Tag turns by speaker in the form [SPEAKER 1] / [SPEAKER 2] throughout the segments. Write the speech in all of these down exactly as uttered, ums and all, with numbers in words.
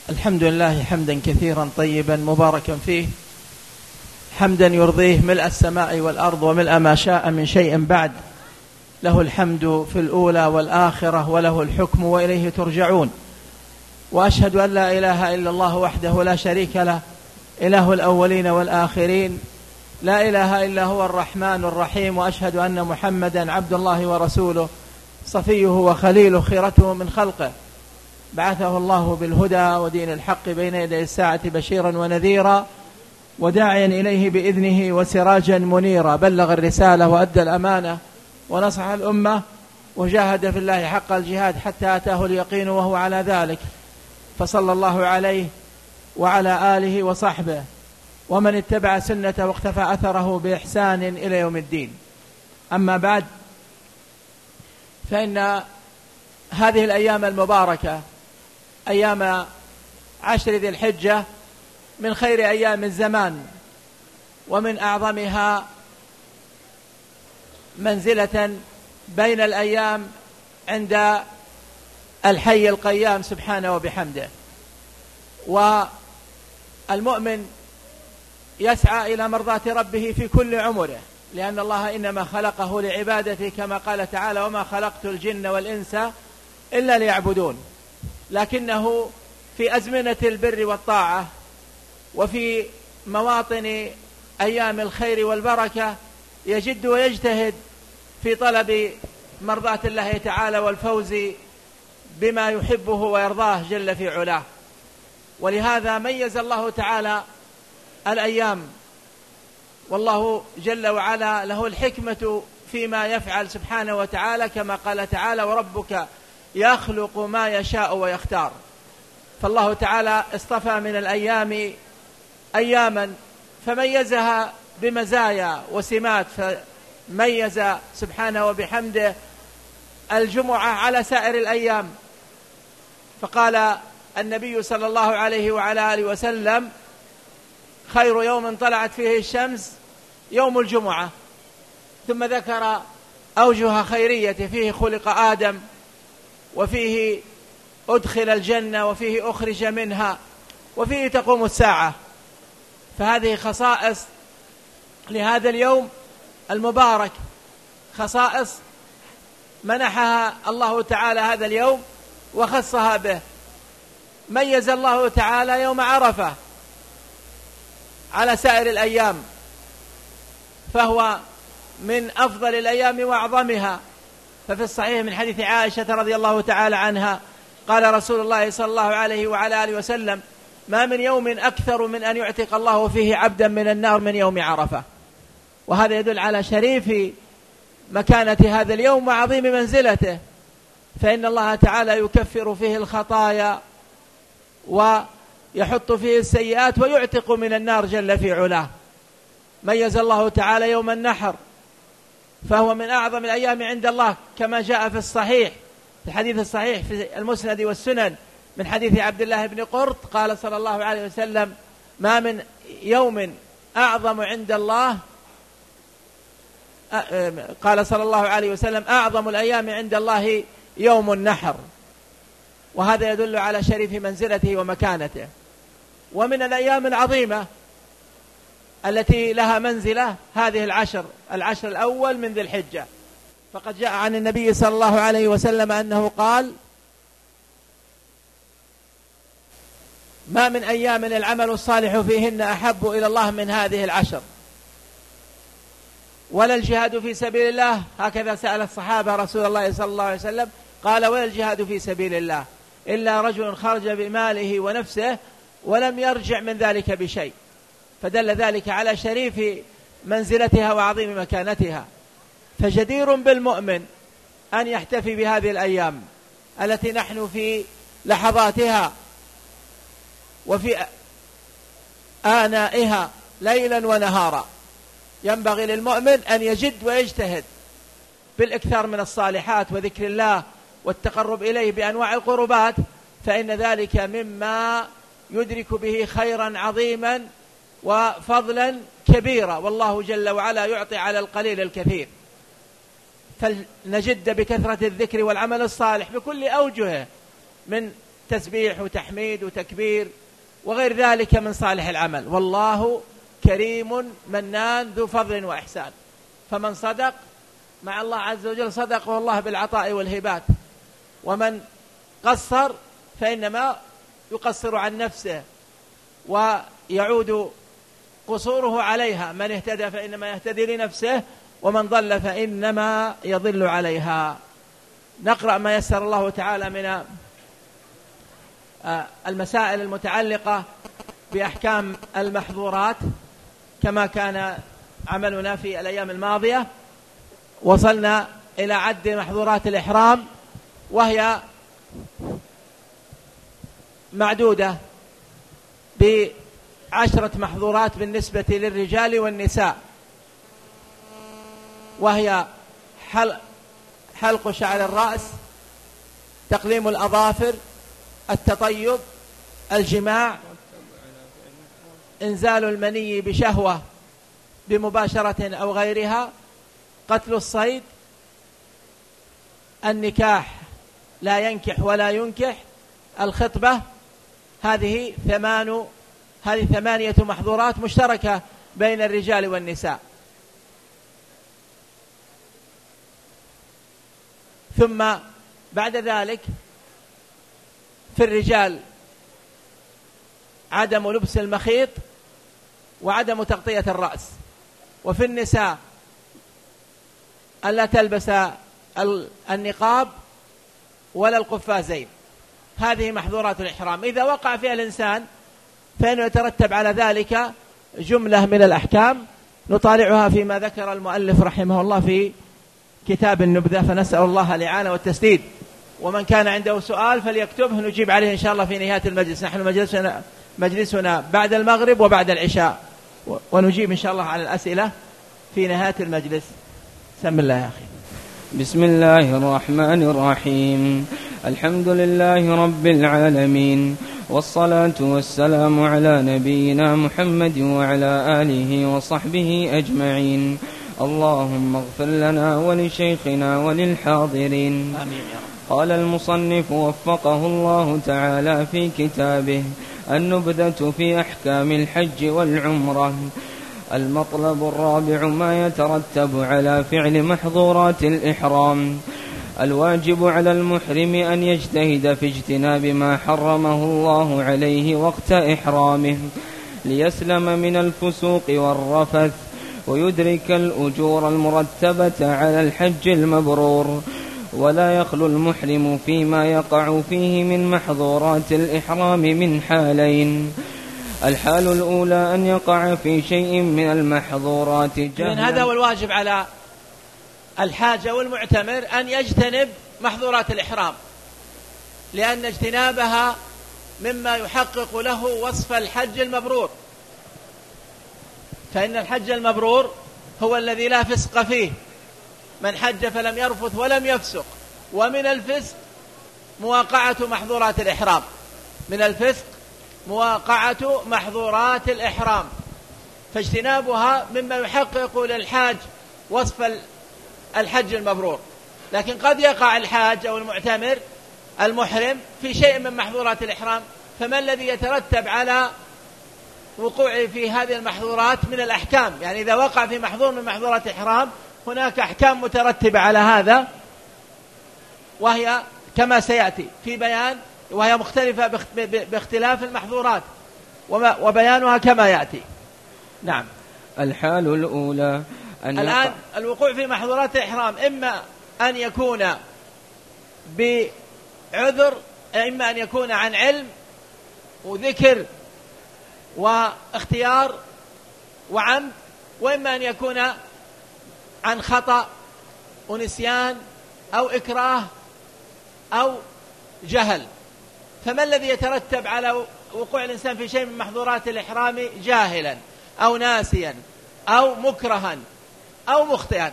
[SPEAKER 1] الحمد لله حمدا كثيرا طيبا مباركا فيه، حمدا يرضيه ملء السماء والأرض وملء ما شاء من شيء بعد. له الحمد في الأولى والآخرة وله الحكم وإليه ترجعون. وأشهد أن لا إله إلا الله وحده لا شريك له، إله الأولين والآخرين، لا إله إلا هو الرحمن الرحيم. وأشهد أن محمدا عبد الله ورسوله، صفيه وخليله، خيرته من خلقه، بعثه الله بالهدى ودين الحق بين يدي الساعة بشيرا ونذيرا، وداعيا إليه بإذنه وسراجا منيرا. بلغ الرسالة وأدى الأمانة ونصح الأمة وجاهد في الله حق الجهاد حتى أتاه اليقين وهو على ذلك. فصلى الله عليه وعلى آله وصحبه ومن اتبع سنته واقتفى أثره بإحسان إلى يوم الدين. أما بعد، فإن هذه الأيام المباركة، أيام عشر ذي الحجة، من خير أيام الزمان، ومن أعظمها منزلة بين الأيام عند الحي القيام سبحانه وبحمده. والمؤمن يسعى إلى مرضاة ربه في كل عمره، لأن الله إنما خلقه لعبادته، كما قال تعالى: وما خلقت الجن والإنس إلا ليعبدون. لكنه في أزمنة البر والطاعة وفي مواطن أيام الخير والبركة يجد ويجتهد في طلب مرضاة الله تعالى والفوز بما يحبه ويرضاه جل في علاه. ولهذا ميز الله تعالى الأيام، والله جل وعلا له الحكمة فيما يفعل سبحانه وتعالى، كما قال تعالى: وربك يخلق ما يشاء ويختار. فالله تعالى اصطفى من الأيام أياما فميزها بمزايا وسمات، فميز سبحانه وبحمده الجمعة على سائر الأيام، فقال النبي صلى الله عليه وعلى آله وسلم: خير يوم طلعت فيه الشمس يوم الجمعة. ثم ذكر أوجه خيرية: فيه خلق آدم، وفيه أدخل الجنة، وفيه أخرج منها، وفيه تقوم الساعة. فهذه خصائص لهذا اليوم المبارك، خصائص منحها الله تعالى هذا اليوم وخصها به. ميز الله تعالى يوم عرفة على سائر الأيام، فهو من أفضل الأيام وأعظمها. ففي الصحيح من حديث عائشة رضي الله تعالى عنها قال رسول الله صلى الله عليه وعلى آله وسلم: ما من يوم أكثر من أن يعتق الله فيه عبدا من النار من يوم عرفة. وهذا يدل على شريف مكانة هذا اليوم وعظيم منزلته، فإن الله تعالى يكفر فيه الخطايا ويحط فيه السيئات ويعتق من النار جل في علاه. ميز الله تعالى يوم النحر، فهو من أعظم الأيام عند الله، كما جاء في الصحيح، في الحديث الصحيح في المسند والسنن من حديث عبد الله بن قرط قال صلى الله عليه وسلم: ما من يوم أعظم عند الله، قال صلى الله عليه وسلم: أعظم الأيام عند الله يوم النحر. وهذا يدل على شريف منزلته ومكانته. ومن الأيام العظيمة التي لها منزلة هذه العشر العشر الأول من ذي الحجة، فقد جاء عن النبي صلى الله عليه وسلم أنه قال: ما من أيام العمل الصالح فيهن أحب إلى الله من هذه العشر، ولا الجهاد في سبيل الله. هكذا سأل الصحابة رسول الله صلى الله عليه وسلم، قال: ولا الجهاد في سبيل الله إلا رجل خرج بماله ونفسه ولم يرجع من ذلك بشيء. فدل ذلك على شريف منزلتها وعظيم مكانتها. فجدير بالمؤمن أن يحتفي بهذه الأيام التي نحن في لحظاتها وفي آنائها ليلا ونهارا. ينبغي للمؤمن أن يجد ويجتهد بالإكثار من الصالحات وذكر الله والتقرب إليه بأنواع القربات، فإن ذلك مما يدرك به خيرا عظيما وفضلا كبيرا، والله جل وعلا يعطي على القليل الكثير. فلنجد بكثرة الذكر والعمل الصالح بكل أوجهه، من تسبيح وتحميد وتكبير وغير ذلك من صالح العمل. والله كريم منان ذو فضل وإحسان، فمن صدق مع الله عز وجل صدقه الله بالعطاء والهبات، ومن قصر فإنما يقصر عن نفسه ويعود قصوره عليها. من اهتدى فإنما يهتدي لنفسه، ومن ضل فإنما يضل عليها. نقرأ ما يسر الله تعالى من المسائل المتعلقة بأحكام المحظورات كما كان عملنا في الأيام الماضية. وصلنا إلى عد محظورات الإحرام، وهي معدودة بعشرة محظورات بالنسبة للرجال والنساء، وهي حلق, حلق شعر الرأس، تقليم الأظافر، التطيب، الجماع، إنزال المني بشهوة بمباشرة أو غيرها، قتل الصيد، النكاح لا ينكح ولا ينكح، الخطبة. هذه ثمان هذه ثمانية محظورات مشتركة بين الرجال والنساء. ثم بعد ذلك في الرجال عدم لبس المخيط وعدم تغطية الرأس، وفي النساء ألا تلبس النقاب ولا القفازين. هذه محظورات الإحرام. إذا وقع فيها الإنسان فإنه يترتب على ذلك جملة من الأحكام نطالعها فيما ذكر المؤلف رحمه الله في كتاب النبذة، فنسأل الله الإعانة والتسديد. ومن كان عنده سؤال فليكتبه نجيب عليه إن شاء الله في نهاية المجلس. نحن مجلسنا, مجلسنا بعد المغرب وبعد العشاء، ونجيب إن شاء الله على الأسئلة في نهاية المجلس. سم الله يا أخي.
[SPEAKER 2] بسم الله الرحمن الرحيم. الحمد لله رب العالمين، والصلاة والسلام على نبينا محمد وعلى آله وصحبه أجمعين. اللهم اغفر لنا ولشيخنا وللحاضرين.
[SPEAKER 1] آمين يا رب.
[SPEAKER 2] قال المصنف وفقه الله تعالى في كتابه النبذة في أحكام الحج والعمرة. المطلب الرابع ما يترتب على فعل محظورات الإحرام. الواجب على المحرم أن يجتهد في اجتناب ما حرمه الله عليه وقت إحرامه ليسلم من الفسوق والرفث ويدرك الأجور المرتبة على الحج المبرور. ولا يخلو المحرم فيما يقع فيه من محظورات الإحرام من حالين. الحال الأولى أن يقع في شيء من المحظورات جهلا.
[SPEAKER 1] هذا هو الواجب على الحاج والمعتمر أن يجتنب محظورات الإحرام، لأن اجتنابها مما يحقق له وصف الحج المبرور. فإن الحج المبرور هو الذي لا فسق فيه، من حج فلم يرفث ولم يفسق. ومن الفسق مواقعة محظورات الإحرام، من الفسق مواقعة محظورات الإحرام، فاجتنابها مما يحقق للحاج وصف الحج المبرور. لكن قد يقع الحاج أو المعتمر المحرم في شيء من محظورات الإحرام، فما الذي يترتب على وقوعه في هذه المحظورات من الأحكام؟ يعني إذا وقع في محظور من محظورات الإحرام هناك أحكام مترتبة على هذا، وهي كما سيأتي في بيان، وهي مختلفة باختلاف المحظورات وبيانها كما يأتي. نعم.
[SPEAKER 2] الحال الأولى أن
[SPEAKER 1] الآن الوقوع في محظورات الإحرام إما أن يكون بعذر، إما أن يكون عن علم وذكر واختيار وعمد، وإما أن يكون عن خطأ ونسيان أو إكراه أو جهل. فما الذي يترتب على وقوع الإنسان في شيء من محظورات الإحرام جاهلا أو ناسيا أو مكرها أو مخطئا؟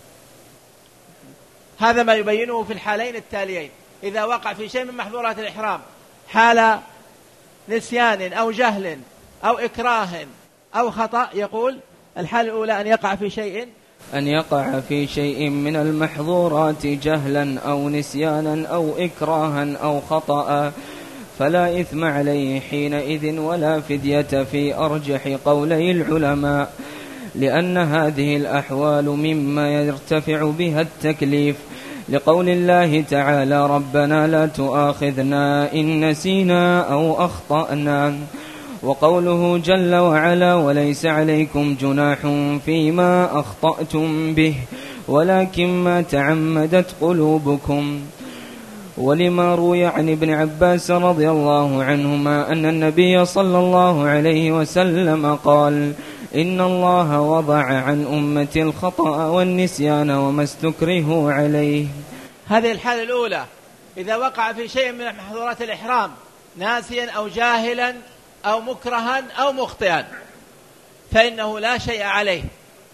[SPEAKER 1] هذا ما يبينه في الحالين التاليين. إذا وقع في شيء من محظورات الإحرام حال نسيان أو جهل أو إكراه أو خطأ، يقول الحالة الأولى أن يقع في شيء
[SPEAKER 2] أن يقع في شيء من المحظورات جهلا أو نسيانا أو إكراها أو خطأ فلا إثم عليه حينئذ ولا فدية في أرجح قولي العلماء، لأن هذه الأحوال مما يرتفع بها التكليف، لقول الله تعالى: ربنا لا تؤاخذنا إن نسينا أو أخطأنا، وقوله جل وعلا: وليس عليكم جناح فيما أخطأتم به ولكن ما تعمدت قلوبكم. ولما روي عن ابن عباس رضي الله عنهما أن النبي صلى الله عليه وسلم قال: إن الله وضع عن أمتي الخطأ والنسيان وما استكرهوا عليه.
[SPEAKER 1] هذه الحالة الأولى، إذا وقع في شيء من محظورات الإحرام ناسيا أو جاهلا أو مكرها أو مخطئا فإنه لا شيء عليه،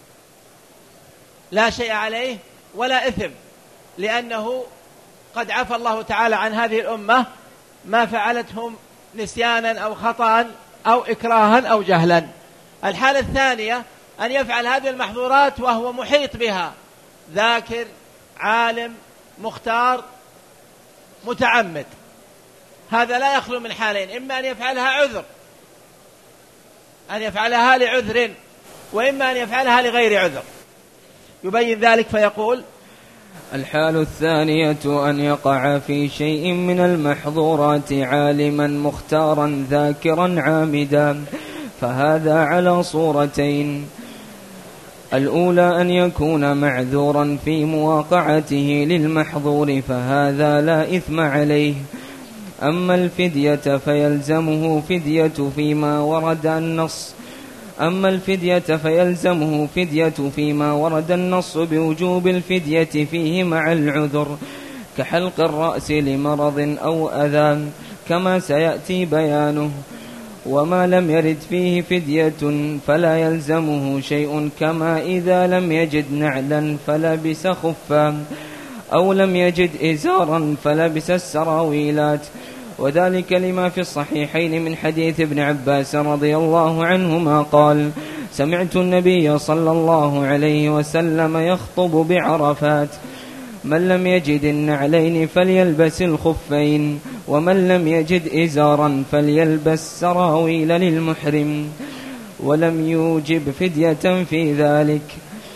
[SPEAKER 1] لا شيء عليه ولا إثم، لأنه قد عفى الله تعالى عن هذه الأمة ما فعلتهم نسيانا أو خطأ أو إكراها أو جهلا. الحالة الثانية أن يفعل هذه المحظورات وهو محيط بها، ذاكر، عالم، مختار، متعمد، هذا لا يخلو من حالين: إما أن يفعلها عذر، أن يفعلها لعذر، وإما أن يفعلها لغير عذر. يبين ذلك فيقول:
[SPEAKER 2] الحال الثانية أن يقع في شيء من المحظورات عالما مختارا ذاكرا عامدا، فهذا على صورتين: الأولى أن يكون معذورا في مواقعته للمحظور فهذا لا إثم عليه. أما الفدية فيلزمه فدية فيما ورد النص أما الفدية فيلزمه فدية فيما ورد النص بوجوب الفدية فيه مع العذر، كحلق الرأس لمرض أو أذى كما سيأتي بيانه. وما لم يرد فيه فدية فلا يلزمه شيء، كما إذا لم يجد نعلا فلبس خفا، أو لم يجد إزارا فلبس السراويلات، وذلك لما في الصحيحين من حديث ابن عباس رضي الله عنهما قال: سمعت النبي صلى الله عليه وسلم يخطب بعرفات: من لم يجد النعلين فليلبس الخفين، ومن لم يجد إزارا فليلبس سراويل للمحرم، ولم يوجب فدية في ذلك.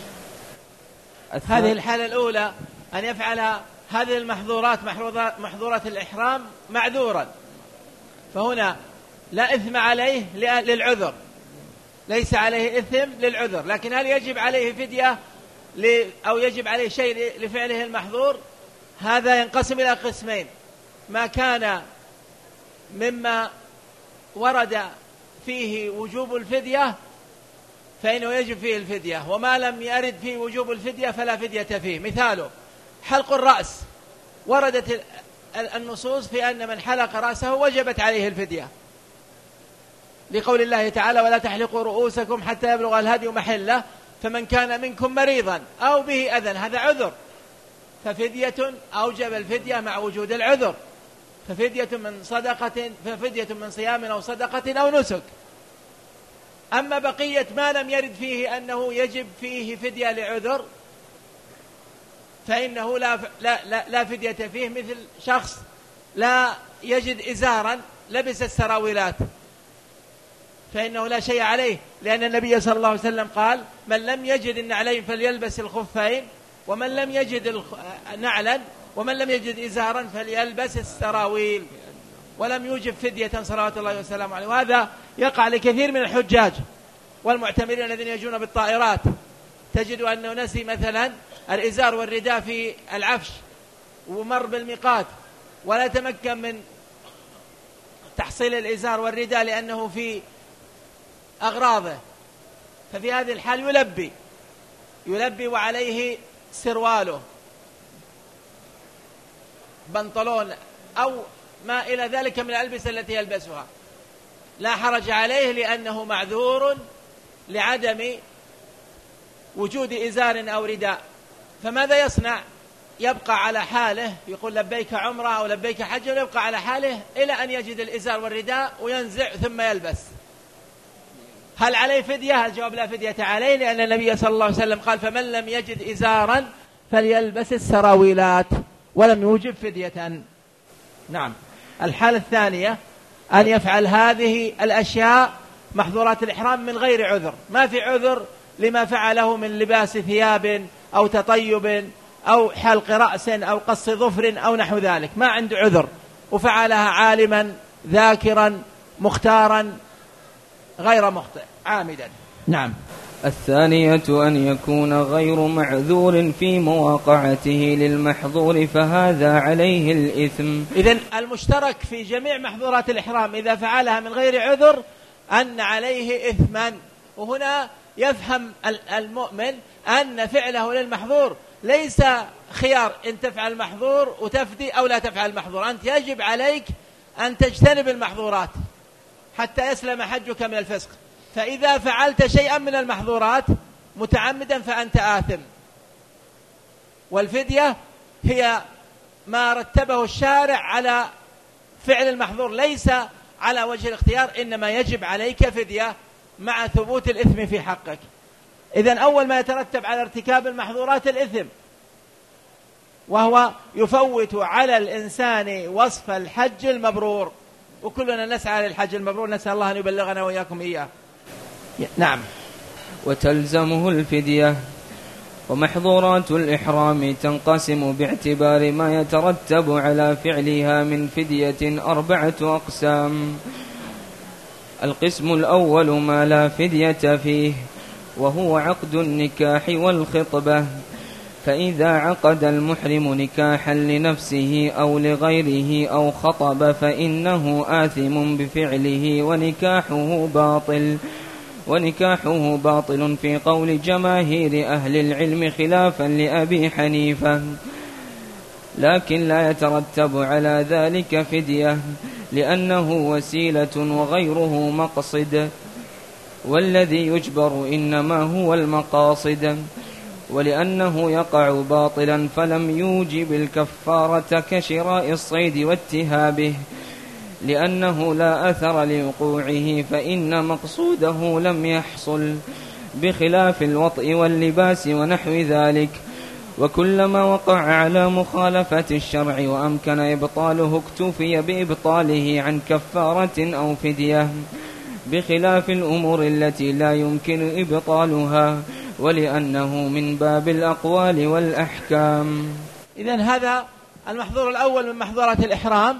[SPEAKER 1] هذه الحالة الأولى أن يفعل هذه المحظورات محظورات الإحرام معذورا، فهنا لا إثم عليه للعذر، ليس عليه إثم للعذر، لكن هل يجب عليه فدية أو يجب عليه شيء لفعله المحظور؟ هذا ينقسم إلى قسمين: ما كان مما ورد فيه وجوب الفدية فإنه يجب فيه الفدية، وما لم يرد فيه وجوب الفدية فلا فدية فيه. مثاله حلق الرأس، وردت النصوص في أن من حلق رأسه وجبت عليه الفدية، لقول الله تعالى: ولا تحلقوا رؤوسكم حتى يبلغ الهدي محله فمن كان منكم مريضا أو به أذى، هذا عذر، ففدية أوجب الفدية مع وجود العذر، ففدية من صدقة ففدية من صيام أو صدقة أو نسك. أما بقية ما لم يرد فيه أنه يجب فيه فدية لعذر فإنه لا, لا, لا, لا فدية فيه، مثل شخص لا يجد إزارا لبس السراويلات فإنه لا شيء عليه، لأن النبي صلى الله عليه وسلم قال: من لم يجد النعلين فليلبس الخفين، ومن لم يجد نعلا ومن لم يجد إزارا فليلبس السراويل، ولم يوجب فدية صلوات الله وسلامه عليه. وهذا يقع لكثير من الحجاج والمعتمرين الذين يجون بالطائرات، تجد أنه نسي مثلا الإزار والرداء في العفش ومر بالميقات ولا تمكن من تحصيل الإزار والرداء لأنه في أغراضه، ففي هذه الحال يلبي يلبي وعليه سرواله، بنطلون أو ما إلى ذلك من الألبسة التي يلبسها، لا حرج عليه لأنه معذور لعدم وجود إزار أو رداء. فماذا يصنع؟ يبقى على حاله، يقول لبيك عمره أو لبيك حج، ويبقى على حاله إلى أن يجد الإزار والرداء وينزع ثم يلبس. هل عليه فدية؟ الجواب لا فدية عليه، لأن النبي صلى الله عليه وسلم قال: فمن لم يجد إزارا فليلبس السراويلات، ولم يوجب فدية. نعم. الحالة الثانية أن يفعل هذه الأشياء محظورات الإحرام من غير عذر، ما في عذر لما فعله من لباس ثياب أو تطيب أو حلق رأس أو قص ظفر أو نحو ذلك، ما عنده عذر وفعلها عالما ذاكرا مختارا غير مخطئ عامدا. نعم.
[SPEAKER 2] الثانية أن يكون غير معذور في مواقعته للمحظور فهذا عليه الإثم.
[SPEAKER 1] إذن المشترك في جميع محظورات الإحرام إذا فعلها من غير عذر أن عليه إثما، وهنا يفهم المؤمن أن فعله للمحظور ليس خيار إن تفعل المحظور وتفدي أو لا تفعل المحظور، أنت يجب عليك أن تجتنب المحظورات حتى يسلم حجك من الفسق، فإذا فعلت شيئا من المحظورات متعمدا فأنت آثم. والفدية هي ما رتبه الشارع على فعل المحظور ليس على وجه الاختيار، إنما يجب عليك فدية مع ثبوت الإثم في حقك. إذن أول ما يترتب على ارتكاب المحظورات الإثم، وهو يفوت على الإنسان وصف الحج المبرور، وكلنا نسعى للحج المبرور، نسأل الله أن يبلغنا وإياكم إياه. نعم.
[SPEAKER 2] وتلزمه الفدية. ومحظورات الإحرام تنقسم باعتبار ما يترتب على فعلها من فدية أربعة أقسام. القسم الأول ما لا فدية فيه، وهو عقد النكاح والخطبة، فإذا عقد المحرم نكاحا لنفسه أو لغيره أو خطب فإنه آثم بفعله ونكاحه باطل ونكاحه باطل في قول جماهير أهل العلم خلافا لأبي حنيفة، لكن لا يترتب على ذلك فدية لأنه وسيلة وغيره مقصد، والذي يجبر إنما هو المقاصد، ولأنه يقع باطلا فلم يوجب الكفارة كشراء الصيد واتهابه، لأنه لا أثر لوقوعه فإن مقصوده لم يحصل، بخلاف الوطء واللباس ونحو ذلك. وكلما وقع على مخالفة الشرع وأمكن إبطاله اكتفي بإبطاله عن كفارة أو فدية، بخلاف الأمور التي لا يمكن إبطالها، ولأنه من باب الأقوال والأحكام.
[SPEAKER 1] إذن هذا المحظور الأول من محظورات الإحرام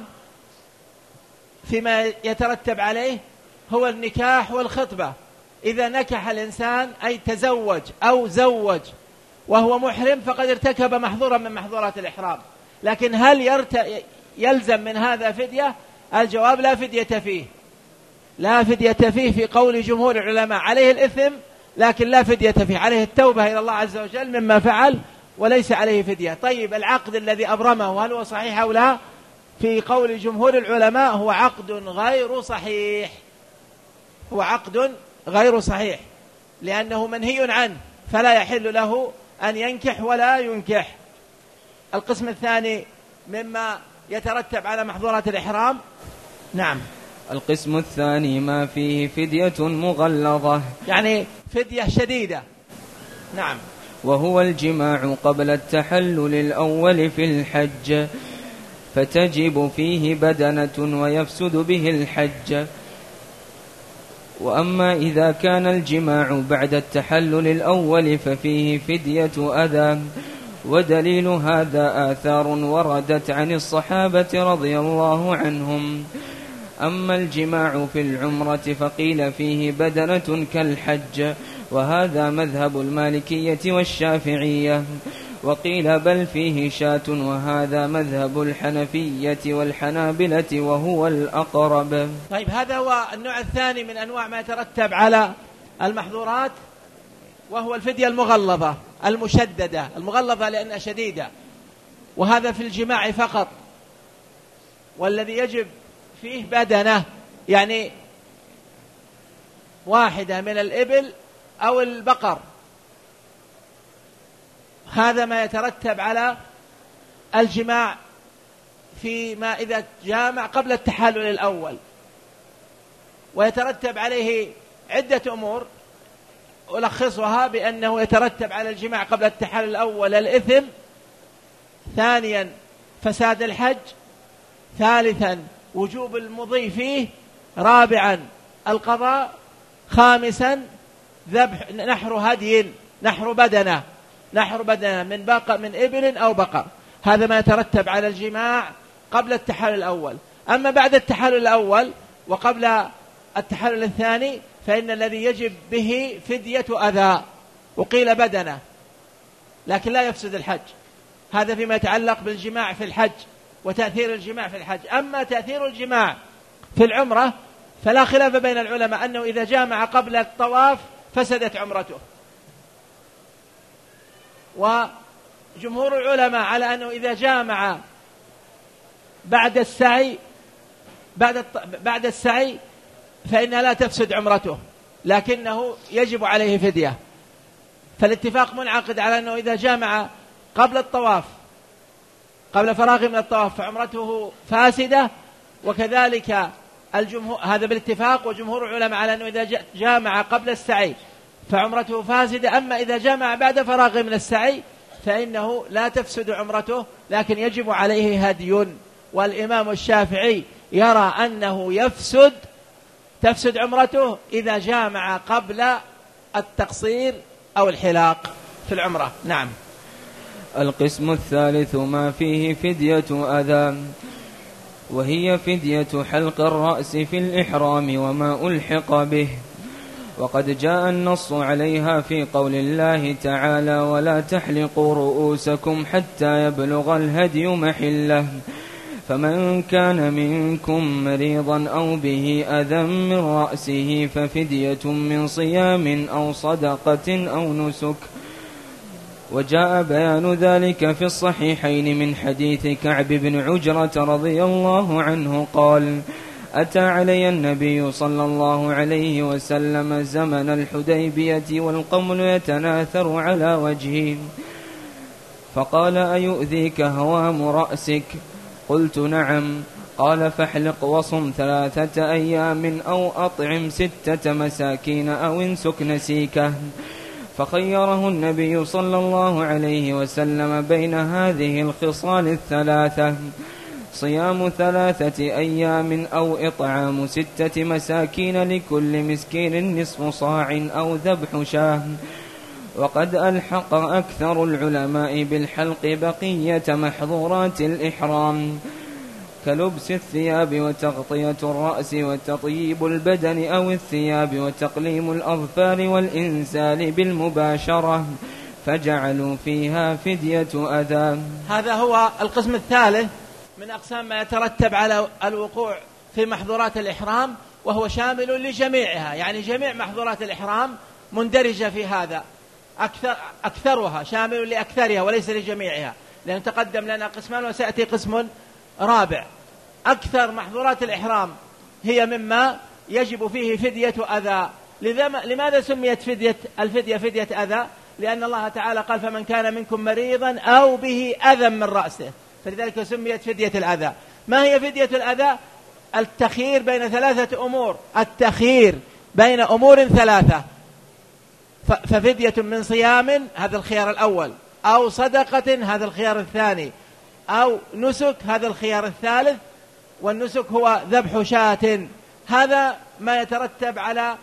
[SPEAKER 1] فيما يترتب عليه هو النكاح والخطبة. إذا نكح الإنسان أي تزوج أو زوج وهو محرم فقد ارتكب محظورا من محظورات الإحرام. لكن هل يرت... يلزم من هذا فدية؟ الجواب لا فدية فيه، لا فدية فيه في قول جمهور العلماء، عليه الإثم لكن لا فدية فيه، عليه التوبة إلى الله عز وجل مما فعل وليس عليه فدية. طيب العقد الذي أبرمه هل هو صحيح أو لا؟ في قول جمهور العلماء هو عقد غير صحيح، هو عقد غير صحيح لأنه منهي عنه فلا يحل له أن ينكح ولا ينكح. القسم الثاني مما يترتب على محظورات الإحرام. نعم.
[SPEAKER 2] القسم الثاني ما فيه فدية مغلظة،
[SPEAKER 1] يعني فدية شديدة. نعم.
[SPEAKER 2] وهو الجماع قبل التحلل الأول في الحج، فتجب فيه بدنة ويفسد به الحج. وأما إذا كان الجماع بعد التحلل الأول ففيه فدية أذى، ودليل هذا آثار وردت عن الصحابة رضي الله عنهم. أما الجماع في العمرة فقيل فيه بدنة كالحج، وهذا مذهب المالكية والشافعية، وقيل بل فيه شاة، وهذا مذهب الحنفية والحنابلة وهو الأقرب.
[SPEAKER 1] طيب هذا هو النوع الثاني من أنواع ما يترتب على المحظورات، وهو الفدية المغلظة المشددة. المغلظة لأنها شديدة، وهذا في الجماع فقط، والذي يجب فيه بدنة يعني واحدة من الإبل أو البقر، هذا ما يترتب على الجماع فيما إذا جامع قبل التحلل الأول. ويترتب عليه عدة أمور ألخصها بأنه يترتب على الجماع قبل التحلل الأول الإثم، ثانيا فساد الحج، ثالثا وجوب المضي فيه. رابعا القضاء. خامسا ذبح نحر هدي، نحر بدنة، نحر بدنة من بقر، من إبل أو بقر. هذا ما يترتب على الجماع قبل التحلل الأول. أما بعد التحلل الأول وقبل التحلل الثاني فإن الذي يجب به فدية أذى، وقيل بدنة، لكن لا يفسد الحج. هذا فيما يتعلق بالجماع في الحج وتأثير الجماع في الحج. أما تأثير الجماع في العمرة فلا خلاف بين العلماء أنه إذا جامع قبل الطواف فسدت عمرته، وجمهور العلماء على أنه إذا جامع بعد السعي بعد بعد السعي فإنها لا تفسد عمرته، لكنه يجب عليه فدية. فالاتفاق منعقد على أنه إذا جامع قبل الطواف، قبل فراغه من الطواف، فعمرته فاسدة. وكذلك الجمهور، هذا بالاتفاق، وجمهور العلماء على أنه إذا جامع قبل السعي فعمرته فاسدة. أما إذا جامع بعد فراغه من السعي فإنه لا تفسد عمرته، لكن يجب عليه هدي. والإمام الشافعي يرى أنه يفسد تفسد عمرته إذا جامع قبل التقصير أو الحلاق في العمرة. نعم.
[SPEAKER 2] القسم الثالث ما فيه فدية أذى، وهي فدية حلق الرأس في الإحرام وما ألحق به، وقد جاء النص عليها في قول الله تعالى: ولا تحلقوا رؤوسكم حتى يبلغ الهدي محله، فمن كان منكم مريضا أو به أذى من رأسه ففدية من صيام أو صدقة أو نسك. وجاء بيان ذلك في الصحيحين من حديث كعب بن عجرة رضي الله عنه قال: أتى علي النبي صلى الله عليه وسلم زمن الحديبية والقمل يتناثر على وجهي، فقال: أيؤذيك هوام رأسك؟ قلت: نعم. قال: فاحلق وصم ثلاثة أيام أو أطعم ستة مساكين أو انسك نسيكه. فخيره النبي صلى الله عليه وسلم بين هذه الخصال الثلاثة: صيام ثلاثة أيام أو إطعام ستة مساكين لكل مسكين نصف صاع أو ذبح شاه. وقد ألحق أكثر العلماء بالحلق بقية محظورات الإحرام كلبس الثياب وتغطية الرأس وتطيب البدن أو الثياب وتقليم الأظفار والإنسال بالمباشرة، فجعلوا فيها فدية أذى.
[SPEAKER 1] هذا هو القسم الثالث من أقسام ما يترتب على الوقوع في محظورات الإحرام، وهو شامل لجميعها، يعني جميع محظورات الإحرام مندرجة في هذا، أكثر أكثرها شامل لأكثرها وليس لجميعها، لأن تقدم لنا قسمان وسيأتي قسم رابع. أكثر محظورات الإحرام هي مما يجب فيه فدية أذى. لماذا سميت فدية الفدية فدية أذى؟ لأن الله تعالى قال: فمن كان منكم مريضا أو به أذى من رأسه، فلذلك سميت فدية الأذى. ما هي فدية الأذى؟ التخيير بين ثلاثة أمور، التخيير بين أمور ثلاثة. ففدية من صيام، هذا الخيار الأول، أو صدقة، هذا الخيار الثاني، أو نسك، هذا الخيار الثالث. والنسك هو ذبح شاة. هذا ما يترتب على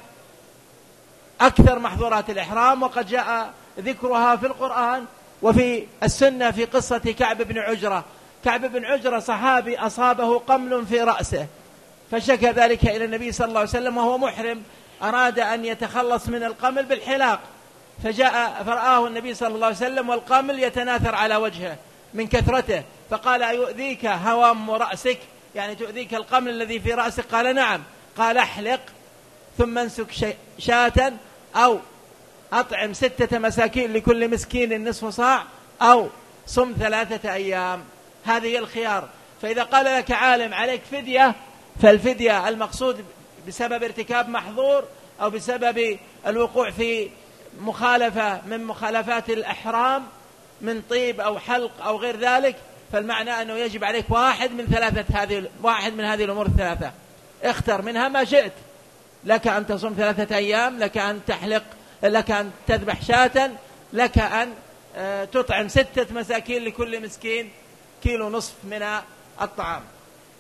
[SPEAKER 1] أكثر محظورات الإحرام، وقد جاء ذكرها في القرآن وفي السنة في قصة كعب بن عجرة. كعب بن عجرة صحابي أصابه قمل في رأسه، فشكى ذلك إلى النبي صلى الله عليه وسلم وهو محرم، أراد أن يتخلص من القمل بالحلاق، فجاء فرآه النبي صلى الله عليه وسلم والقمل يتناثر على وجهه من كثرته، فقال: أيؤذيك هوام رأسك؟ يعني تؤذيك القمل الذي في رأسك؟ قال: نعم. قال: احلق ثم انسك شاة، أو أطعم ستة مساكين لكل مسكين نصف صاع، أو صم ثلاثة أيام. هذه الخيار. فإذا قال لك عالم عليك فدية، فالفدية المقصود بسبب ارتكاب محظور أو بسبب الوقوع في مخالفة من مخالفات الإحرام من طيب أو حلق أو غير ذلك، فالمعنى أنه يجب عليك واحد من ثلاثة هذه واحد من هذه الأمور الثلاثة. اختر منها ما شئت، لك أن تصوم ثلاثة أيام، لك أن تحلق، لك أن تذبح شاة، لك أن تطعم ستة مساكين لكل مسكين كيلو نصف من الطعام.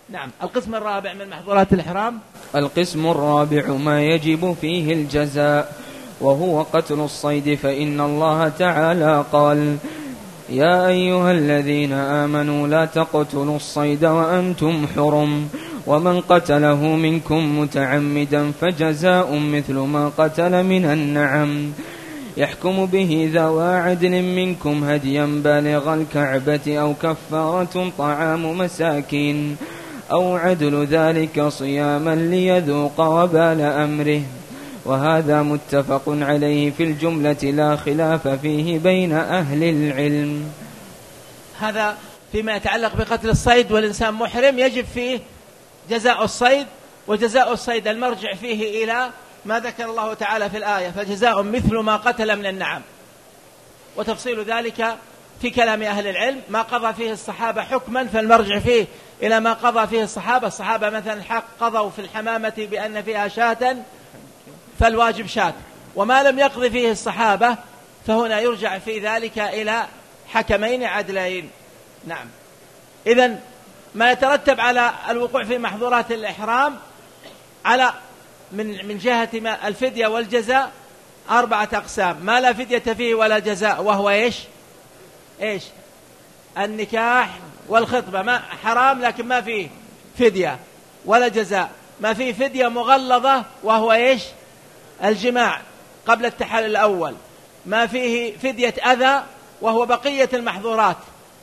[SPEAKER 1] نعم. القسم الرابع من محظورات الإحرام.
[SPEAKER 2] القسم الرابع ما يجب فيه الجزاء، وهو قتل الصيد، فإن الله تعالى قال: يا أيها الذين آمنوا لا تقتلوا الصيد وأنتم حرم، ومن قتله منكم متعمدا فجزاء مثل ما قتل من النعم، يحكم به ذوى عدل منكم هديا بالغ الكعبة أو كفارة طعام مساكين أو عدل ذلك صياما ليذوق وبال أمره. وهذا متفق عليه في الجملة لا خلاف فيه بين أهل العلم.
[SPEAKER 1] هذا فيما يتعلق بقتل الصيد، والإنسان محرم يجب فيه جزاء الصيد، وجزاء الصيد المرجع فيه إلى ما ذكر الله تعالى في الآية: فجزاء مثل ما قتل من النعم. وتفصيل ذلك في كلام أهل العلم، ما قضى فيه الصحابة حكما فالمرجع فيه إلى ما قضى فيه الصحابة. الصحابة مثلا حق قضوا في الحمامة بأن فيها شاة فالواجب شاة، وما لم يقض فيه الصحابة فهنا يرجع في ذلك إلى حكمين عدلين. نعم. إذن ما يترتب على الوقوع في محظورات الإحرام على من من جهة ما الفدية والجزاء أربعة أقسام: ما لا فدية فيه ولا جزاء، وهو إيش إيش النكاح والخطبة، ما حرام لكن ما فيه فدية ولا جزاء. ما فيه فدية مغلظة، وهو إيش الجماع قبل التحلل الأول. ما فيه فدية أذى، وهو بقية المحظورات.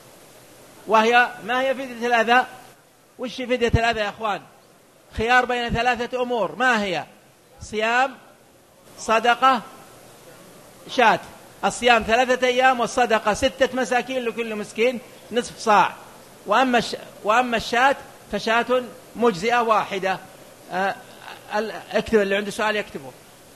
[SPEAKER 1] وهي ما هي فدية الأذى؟ وش فدية الأذى يا أخوان؟ خيار بين ثلاثة أمور. ما هي؟ صيام، صدقة، شاة. الصيام ثلاثة أيام، والصدقة ستة مساكين لكل مسكين نصف صاع. وأما وأما الشاة فشاة مجزئة واحدة. اكتب اللي عنده سؤال يكتبه.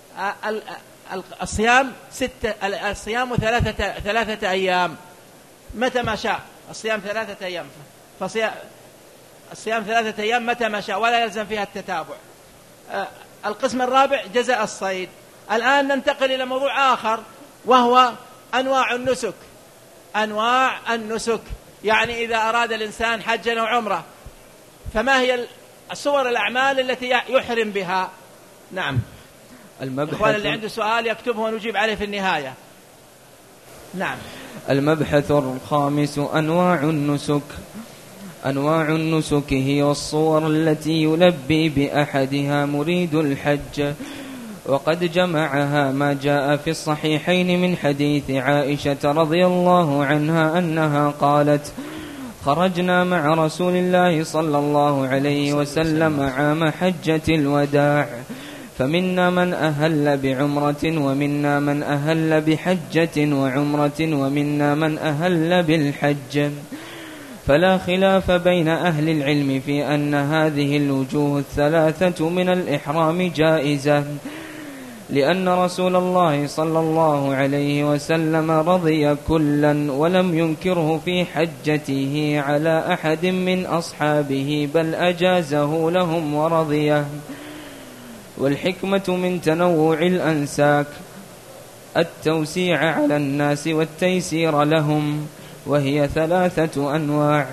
[SPEAKER 1] الصيام ستة الصيام ثلاثة ثلاثة أيام متى ما شاء. الصيام ثلاثة أيام، فصيام الصيام ثلاثة أيام متى ما شاء، ولا يلزم فيها التتابع. القسم الرابع جزاء الصيد. الآن ننتقل إلى موضوع آخر، وهو أنواع النسك. أنواع النسك يعني إذا أراد الإنسان حجا أو عمرة، فما هي صور الأعمال التي يحرم بها؟ نعم. الإخوان اللي عنده سؤال يكتبه ونجيب عليه في النهاية. نعم.
[SPEAKER 2] المبحث الخامس: أنواع النسك. أنواع النسك هي الصور التي يلبي بأحدها مريد الحج، وقد جمعها ما جاء في الصحيحين من حديث عائشة رضي الله عنها أنها قالت: خرجنا مع رسول الله صلى الله عليه وسلم عام حجة الوداع، فمنا من أهل بعمرة، ومنا من أهل بحجة وعمرة، ومنا من أهل بالحج، فلا خلاف بين أهل العلم في أن هذه الوجوه الثلاثة من الإحرام جائزة، لأن رسول الله صلى الله عليه وسلم رضي كلا ولم ينكره في حجته على أحد من أصحابه، بل أجازه لهم ورضيه. والحكمة من تنوع الأنساك التوسيع على الناس والتيسير لهم، وهي ثلاثة أنواع.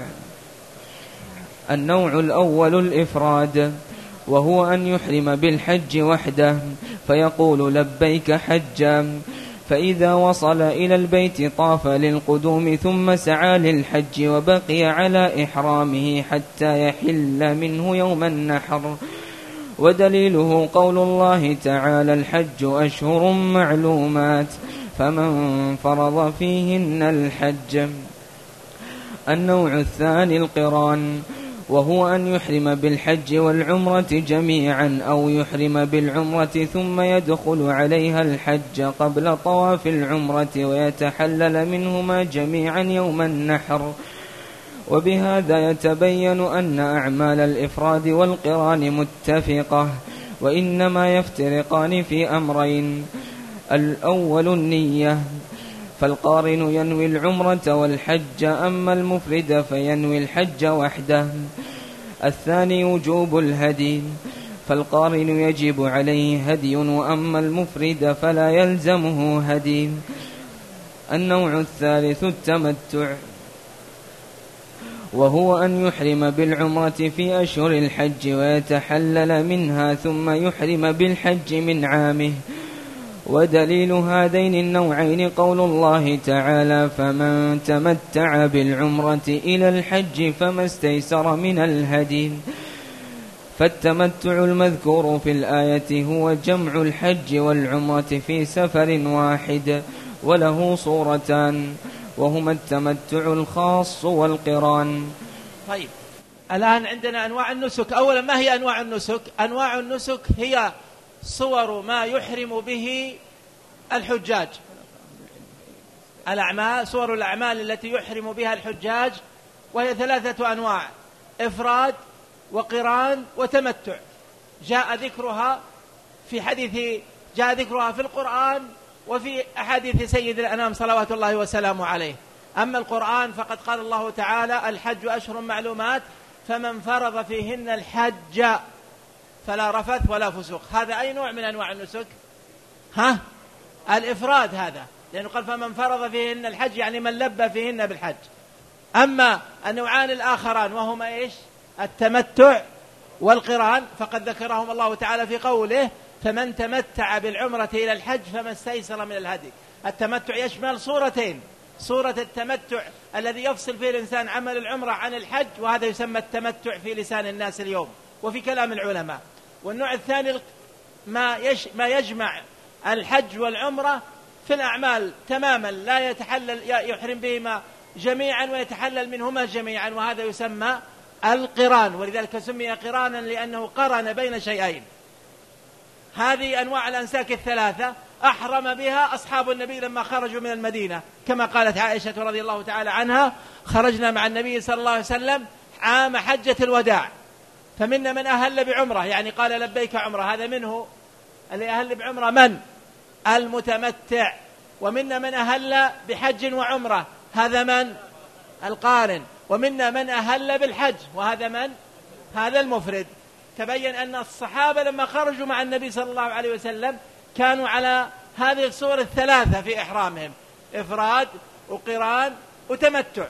[SPEAKER 2] النوع الأول الإفراد، وهو أن يحرم بالحج وحده فيقول لبيك حجا، فإذا وصل إلى البيت طاف للقدوم ثم سعى للحج وبقي على إحرامه حتى يحل منه يوم النحر. ودليله قول الله تعالى: الحج أشهر معلومات، فمن فرض فيهن الحج. النوع الثاني القران، وهو أن يحرم بالحج والعمرة جميعا، أو يحرم بالعمرة ثم يدخل عليها الحج قبل طواف العمرة ويتحلل منهما جميعا يوم النحر. وبهذا يتبين أن أعمال الإفراد والقران متفقة، وإنما يفترقان في أمرين: الأول النية، فالقارن ينوي العمرة والحج، أما المفرد فينوي الحج وحده. الثاني وجوب الهدي، فالقارن يجب عليه هدي، وأما المفرد فلا يلزمه هدي. النوع الثالث التمتع، وهو أن يحرم بالعمرة في أشهر الحج ويتحلل منها ثم يحرم بالحج من عامه. ودليل هذين النوعين قول الله تعالى: فمن تمتع بالعمرة إلى الحج فما استيسر من الهدي. فالتمتع المذكور في الآية هو جمع الحج والعمرة في سفر واحد، وله صورتان وهما التمتع الخاص والقران.
[SPEAKER 1] طيب، الآن عندنا أنواع النسك. أولا، ما هي أنواع النسك؟ أنواع النسك هي صور ما يحرم به الحجاج، الأعمال، صور الأعمال التي يحرم بها الحجاج، وهي ثلاثة أنواع: إفراد وقران وتمتع. جاء ذكرها في حديث جاء ذكرها في القرآن وفي أحاديث سيد الأنام صلوات الله وسلامه عليه. أما القرآن فقد قال الله تعالى: الحج أشهر معلومات فمن فرض فيهن الحج فلا رفث ولا فسوق. هذا أي نوع من أنواع النسك؟ ها؟ الإفراد، هذا لأنه قال فمن فرض فيهن الحج، يعني من لبى فيهن بالحج. أما النوعان الآخران وهما إيش؟ التمتع والقران، فقد ذكرهم الله تعالى في قوله: فمن تمتع بالعمرة إلى الحج فما استيسر من الهدي. التمتع يشمل صورتين: صورة التمتع الذي يفصل فيه الإنسان عمل العمرة عن الحج، وهذا يسمى التمتع في لسان الناس اليوم وفي كلام العلماء. والنوع الثاني ما, يش ما يجمع الحج والعمرة في الأعمال تماما، لا يتحلل يحرم بهما جميعا ويتحلل منهما جميعا، وهذا يسمى القران، ولذلك سمي قرانا لأنه قرن بين شيئين. هذه أنواع الأنساك الثلاثة أحرم بها أصحاب النبي لما خرجوا من المدينة، كما قالت عائشة رضي الله تعالى عنها: خرجنا مع النبي صلى الله عليه وسلم عام حجة الوداع، فمنا من أهل بعمرة، يعني قال لبيك عمرة، هذا منه اللي أهل بعمرة من؟ المتمتع. ومنا من أهل بحج وعمرة، هذا من؟ القارن. ومنا من أهل بالحج، وهذا من؟ هذا المفرد. تبين أن الصحابة لما خرجوا مع النبي صلى الله عليه وسلم كانوا على هذه الصور الثلاثة في إحرامهم: إفراد وقران وتمتع.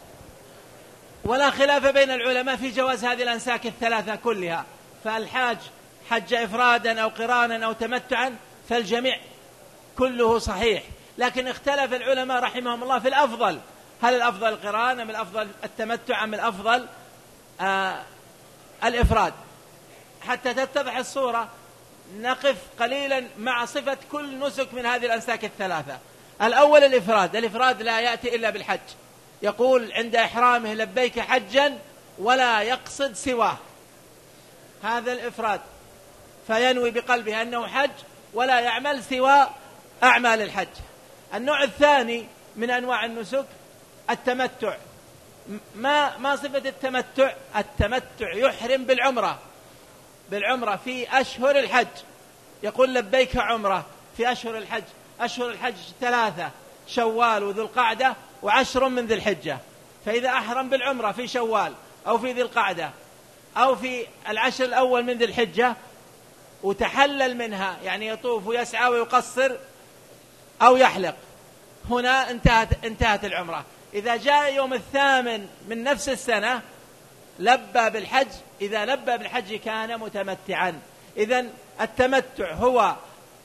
[SPEAKER 1] ولا خلاف بين العلماء في جواز هذه الأنساك الثلاثة كلها، فالحاج حج إفرادا أو قرانا أو تمتعا فالجميع كله صحيح، لكن اختلف العلماء رحمهم الله في الأفضل: هل الأفضل القران أم الأفضل التمتع أم الأفضل آه الإفراد؟ حتى تتضح الصورة نقف قليلا مع صفة كل نسك من هذه الأنساك الثلاثة. الأول الإفراد. الإفراد لا يأتي إلا بالحج، يقول عند إحرامه لبيك حجا ولا يقصد سواه، هذا الإفراد، فينوي بقلبه أنه حج ولا يعمل سوى أعمال الحج. النوع الثاني من أنواع النسك التمتع. ما ما صفة التمتع؟ التمتع يحرم بالعمرة، بالعمرة في أشهر الحج، يقول لبيك عمرة في أشهر الحج. أشهر الحج ثلاثة: شوال وذو القعدة وعشر من ذي الحجة. فإذا أحرم بالعمرة في شوال أو في ذي القعدة أو في العشر الأول من ذي الحجة وتحلل منها، يعني يطوف ويسعى ويقصر أو يحلق، هنا انتهت, انتهت العمرة. إذا جاء يوم الثامن من نفس السنة لبى بالحج، إذا لبى بالحج كان متمتعا. إذن التمتع هو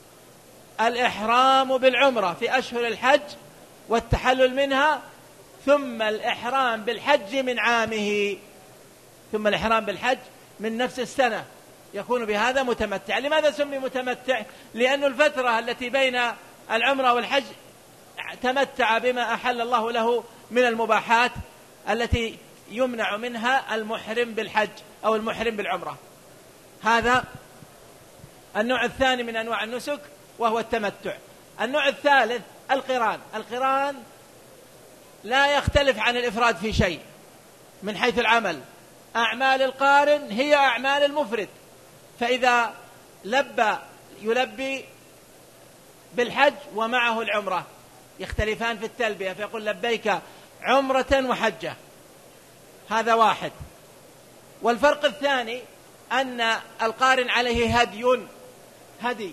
[SPEAKER 1] الإحرام بالعمرة في أشهر الحج والتحلل منها، ثم الإحرام بالحج من عامه، ثم الإحرام بالحج من نفس السنة، يكون بهذا متمتع. لماذا سمي متمتع؟ لأن الفترة التي بين العمرة والحج تمتع بما أحل الله له من المباحات التي يمنع منها المحرم بالحج أو المحرم بالعمرة. هذا النوع الثاني من أنواع النسك وهو التمتع. النوع الثالث القران. القران لا يختلف عن الإفراد في شيء من حيث العمل. أعمال القارن هي أعمال المفرد، فإذا لبى يلبي بالحج ومعه العمرة، يختلفان في التلبية، فيقول لبيك عمرة وحجة، هذا واحد. والفرق الثاني أن القارن عليه هدي هدي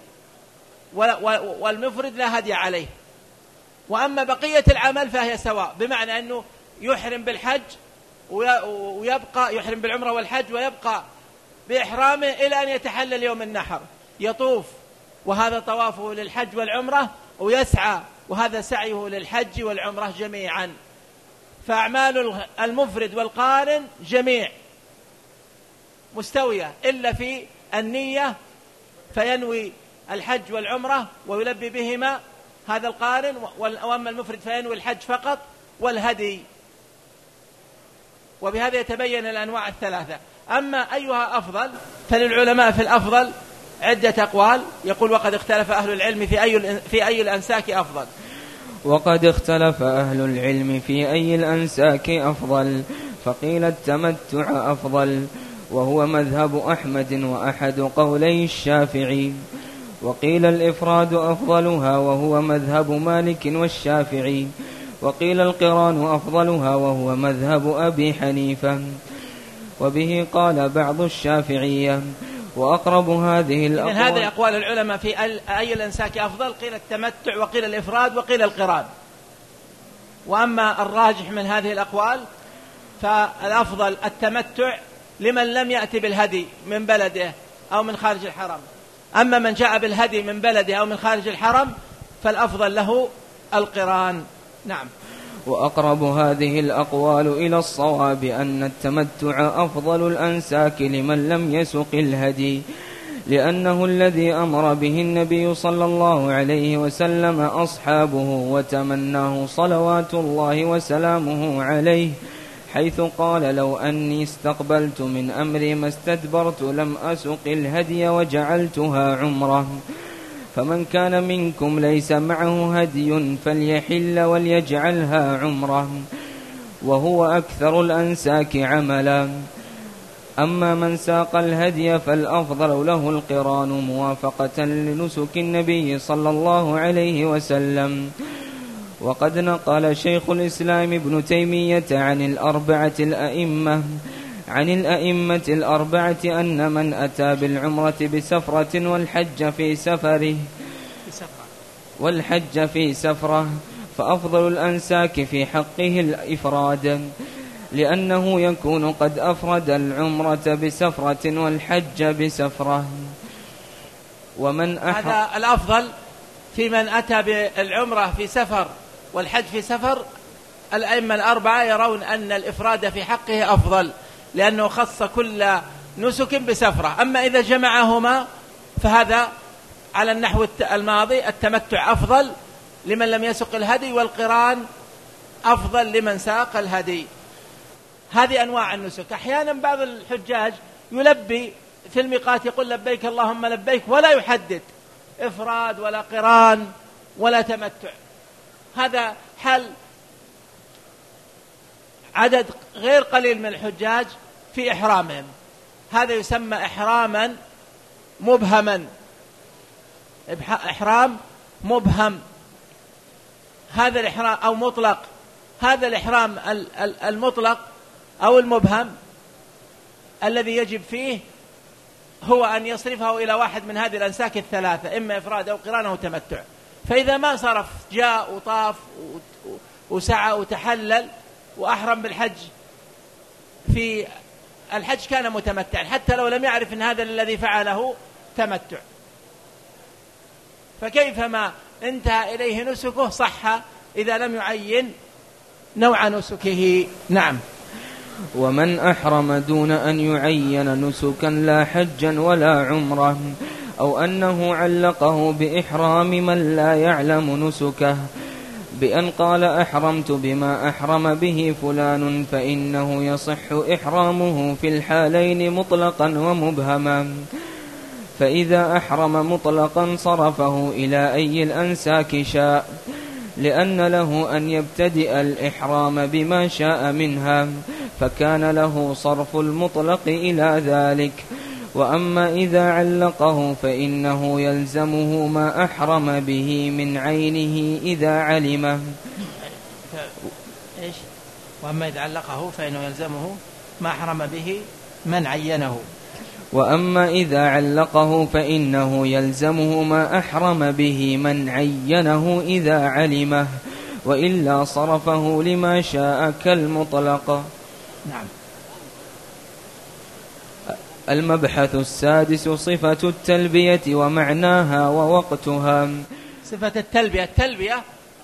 [SPEAKER 1] والمفرد لا هدي عليه. وأما بقية العمل فهي سواء، بمعنى أنه يحرم بالحج ويبقى يحرم بالعمرة والحج ويبقى بإحرامه إلى أن يتحلل يوم النحر، يطوف وهذا طوافه للحج والعمرة، ويسعى وهذا سعيه للحج والعمرة جميعا. فأعمال المفرد والقارن جميع مستوية إلا في النية، فينوي الحج والعمرة ويلبي بهما هذا القارن، وأما المفرد فينوي الحج فقط والهدي. وبهذا يتبين الأنواع الثلاثة. أما أيها أفضل فللعلماء في الأفضل عدة أقوال، يقول وقد اختلف أهل العلم في أي في أي الأنساك أفضل.
[SPEAKER 2] وقد اختلف أهل العلم في أي الأنساك أفضل، فقيل التمتع أفضل وهو مذهب أحمد وأحد قولي الشافعي، وقيل الإفراد أفضلها وهو مذهب مالك والشافعي، وقيل القران أفضلها وهو مذهب أبي حنيفة، وبه قال بعض الشافعية. وأقرب هذه الأقوال،
[SPEAKER 1] من هذه أقوال العلماء في أي الأنساك أفضل، قيل التمتع وقيل الإفراد وقيل القران. وأما الراجح من هذه الأقوال فالأفضل التمتع لمن لم يأتي بالهدي من بلده أو من خارج الحرم. أما من جاء بالهدي من بلده أو من خارج الحرم فالأفضل له القران. نعم.
[SPEAKER 2] وأقرب هذه الأقوال إلى الصواب أن التمتع أفضل الأنساك لمن لم يسق الهدي، لأنه الذي أمر به النبي صلى الله عليه وسلم أصحابه وتمناه صلوات الله وسلامه عليه، حيث قال لو أني استقبلت من أمري ما استدبرت لم أسق الهدي وجعلتها عمره. فمن كان منكم ليس معه هدي فليحل وليجعلها عمره، وهو أكثر الأنساك عملا. أما من ساق الهدي فالأفضل له القران موافقة لنسك النبي صلى الله عليه وسلم. وقد نقل شيخ الإسلام ابن تيمية عن الأربعة الأئمة عن الأئمة الأربعة أن من أتى بالعمرة بسفرة والحج في سفره والحج في سفره فأفضل الأنساك في حقه الإفراد، لأنه يكون قد أفرد العمرة بسفرة والحج بسفرة. ومن أحر...
[SPEAKER 1] هذا الأفضل في من أتى بالعمرة في سفر والحج في سفر. الأئمة الأربعة يرون أن الإفراد في حقه أفضل، لأنه خص كل نسك بسفرة. أما إذا جمعهما فهذا على النحو الماضي، التمتع أفضل لمن لم يسق الهدي، والقران أفضل لمن ساق الهدي. هذه أنواع النسك. أحيانا بعض الحجاج يلبي في الميقات يقول لبيك اللهم لبيك، ولا يحدد إفراد ولا قران ولا تمتع. هذا حل عدد غير قليل من الحجاج في إحرامهم. هذا يسمى إحراما مبهما، إحرام مبهم. هذا الإحرام أو مطلق، هذا الإحرام المطلق أو المبهم الذي يجب فيه هو أن يصرفه إلى واحد من هذه الأنساك الثلاثة، إما إفراد أو قران أو تمتع. فإذا ما صرف، جاء وطاف وسعى وتحلل وأحرم بالحج في الحج كان متمتعا، حتى لو لم يعرف أن هذا الذي فعله تمتع. فكيفما انتهى إليه نسكه صح إذا لم يعين نوع نسكه. نعم.
[SPEAKER 2] ومن أحرم دون أن يعين نسكا لا حجا ولا عمرا، أو أنه علقه بإحرام من لا يعلم نسكه بأن قال أحرمت بما أحرم به فلان، فإنه يصح إحرامه في الحالين مطلقا ومبهما. فإذا أحرم مطلقا صرفه إلى أي الأنساك شاء، لأن له أن يبتدئ الإحرام بما شاء منها، فكان له صرف المطلق إلى ذلك. وأما إذا علقه فإنه يلزمه ما أحرم به من عينه إذا علمه.
[SPEAKER 1] إيش؟ وأما إذا علقه فإنه يلزمه ما أحرم به من عينه.
[SPEAKER 2] وأما إذا علقه فإنه يلزمه ما أحرم به من عينه إذا علمه، وإلا صرفه لما شاء كالمطلق.
[SPEAKER 1] نعم.
[SPEAKER 2] المبحث السادس صفة التلبية ومعناها ووقتها.
[SPEAKER 1] صفة التلبية، التلبية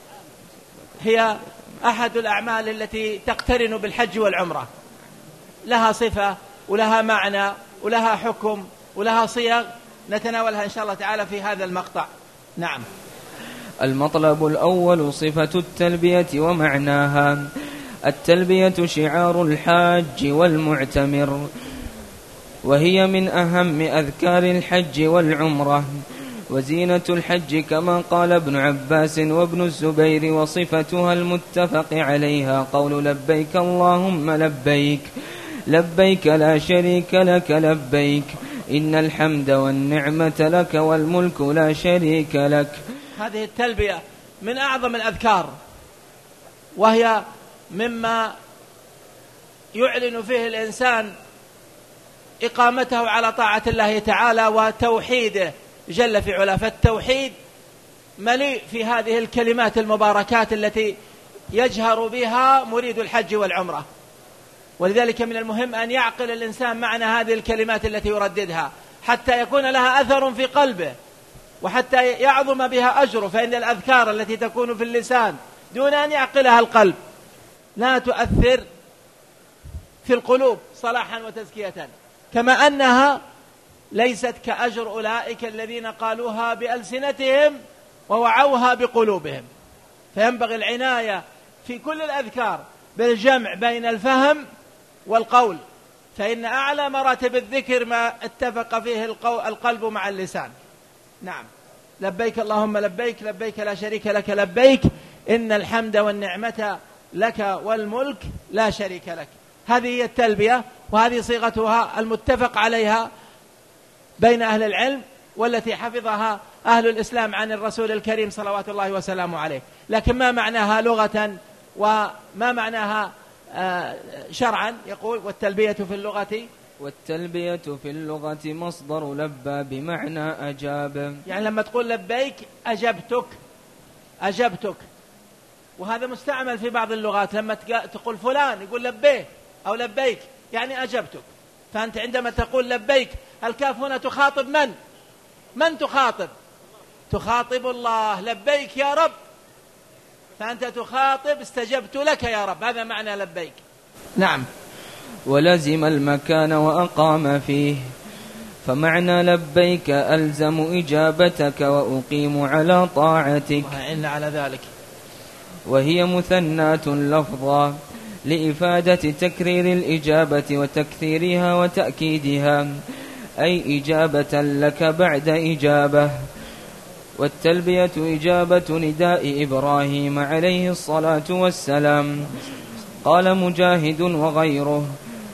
[SPEAKER 1] هي أحد الأعمال التي تقترن بالحج والعمرة، لها صفة ولها معنى ولها حكم ولها صيغ نتناولها إن شاء الله تعالى في هذا المقطع. نعم.
[SPEAKER 2] المطلب الأول صفة التلبية ومعناها. التلبية شعار الحاج والمعتمر، وهي من أهم أذكار الحج والعمرة وزينة الحج كما قال ابن عباس وابن الزبير. وصفتها المتفق عليها قول لبيك اللهم لبيك لبيك لا شريك لك لبيك إن الحمد والنعمة لك والملك لا شريك لك.
[SPEAKER 1] هذه التلبية من أعظم الأذكار، وهي مما يعلن فيه الإنسان إقامته على طاعة الله تعالى وتوحيده جل في علا. فالتوحيد مليء في هذه الكلمات المباركات التي يجهر بها مريد الحج والعمرة، ولذلك من المهم أن يعقل الإنسان معنى هذه الكلمات التي يرددها حتى يكون لها أثر في قلبه وحتى يعظم بها أجره. فإن الأذكار التي تكون في اللسان دون أن يعقلها القلب لا تؤثر في القلوب صلاحا وتزكية، كما أنها ليست كأجر أولئك الذين قالوها بألسنتهم ووعوها بقلوبهم. فينبغي العناية في كل الأذكار بالجمع بين الفهم والقول، فإن أعلى مراتب الذكر ما اتفق فيه القلب مع اللسان. نعم. لبيك اللهم لبيك لبيك لا شريك لك لبيك إن الحمد والنعمة لك والملك لا شريك لك. هذه هي التلبية، وهذه صيغتها المتفق عليها بين أهل العلم والتي حفظها أهل الإسلام عن الرسول الكريم صلوات الله وسلامه عليه. لكن ما معناها لغة وما معناها شرعا؟ يقول والتلبية في اللغة
[SPEAKER 2] والتلبية في اللغة مصدر لبى بمعنى أجاب،
[SPEAKER 1] يعني لما تقول لبيك أجبتك أجبتك، وهذا مستعمل في بعض اللغات. لما تقول فلان يقول لبيه أو لبيك يعني أجبتك. فأنت عندما تقول لبيك الكاف هنا تخاطب من؟ من تخاطب؟ تخاطب الله. لبيك يا رب، فأنت تخاطب استجبت لك يا رب، هذا معنى لبيك. نعم.
[SPEAKER 2] ولزم المكان وأقام فيه، فمعنى لبيك ألزم إجابتك وأقيم على طاعتك،
[SPEAKER 1] وإن على ذلك.
[SPEAKER 2] وهي مثنات لفظا لإفادة تكرير الإجابة وتكثيرها وتأكيدها، أي إجابة لك بعد إجابة. والتلبية إجابة نداء إبراهيم عليه الصلاة والسلام. قال مجاهد وغيره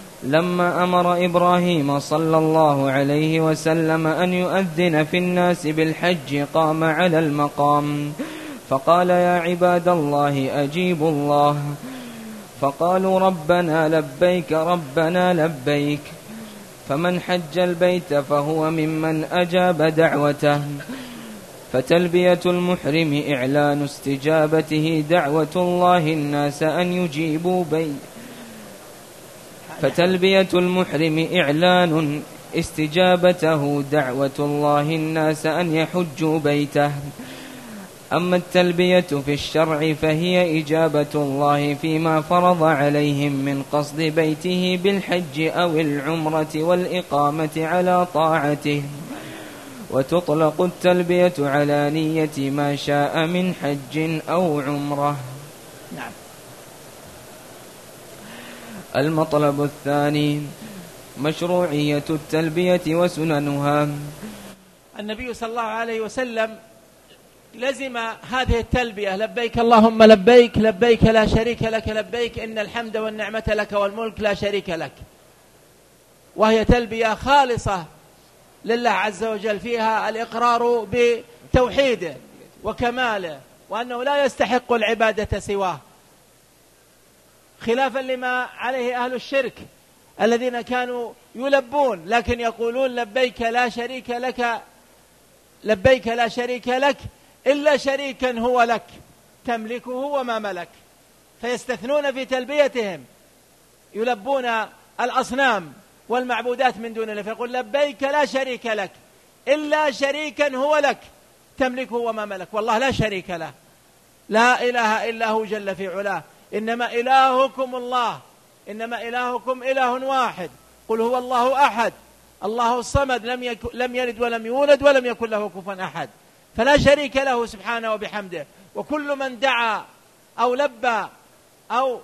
[SPEAKER 2] لما أمر إبراهيم صلى الله عليه وسلم أن يؤذن في الناس بالحج قام على المقام فقال يا عباد الله أجيبوا الله، فقالوا ربنا لبيك ربنا لبيك، فمن حج البيت فهو ممن أجاب دعوته. فتلبية المحرم إعلان استجابته دعوة الله الناس أن يجيبوا بي فتلبية المحرم إعلان استجابته دعوة الله الناس أن يحجوا بيته. أما التلبية في الشرع فهي إجابة الله فيما فرض عليهم من قصد بيته بالحج أو العمرة والإقامة على طاعته. وتطلق التلبية على نية ما شاء من حج أو عمرة.
[SPEAKER 1] نعم.
[SPEAKER 2] المطلب الثاني مشروعية التلبية وسننها.
[SPEAKER 1] النبي صلى الله عليه وسلم لزم هذه التلبية لبيك اللهم لبيك لبيك لا شريك لك لبيك إن الحمد والنعمة لك والملك لا شريك لك، وهي تلبية خالصة لله عز وجل فيها الإقرار بتوحيده وكماله وأنه لا يستحق العبادة سواه، خلافا لما عليه أهل الشرك الذين كانوا يلبون لكن يقولون لبيك لا شريك لك لبيك لا شريك لك إلا شريكا هو لك تملكه وما ملك، فيستثنون في تلبيتهم يلبون الأصنام والمعبودات من دون الله، فيقول لبيك لا شريك لك إلا شريكا هو لك تملكه وما ملك. والله لا شريك له، لا إله إلا هو جل في علاه. إنما إلهكم الله، إنما إلهكم إله واحد. قل هو الله أحد الله الصمد لم, يك... لم يلد ولم يولد ولم يكن له كفوا أحد، فلا شريك له سبحانه وبحمده. وكل من دعا أو لبى أو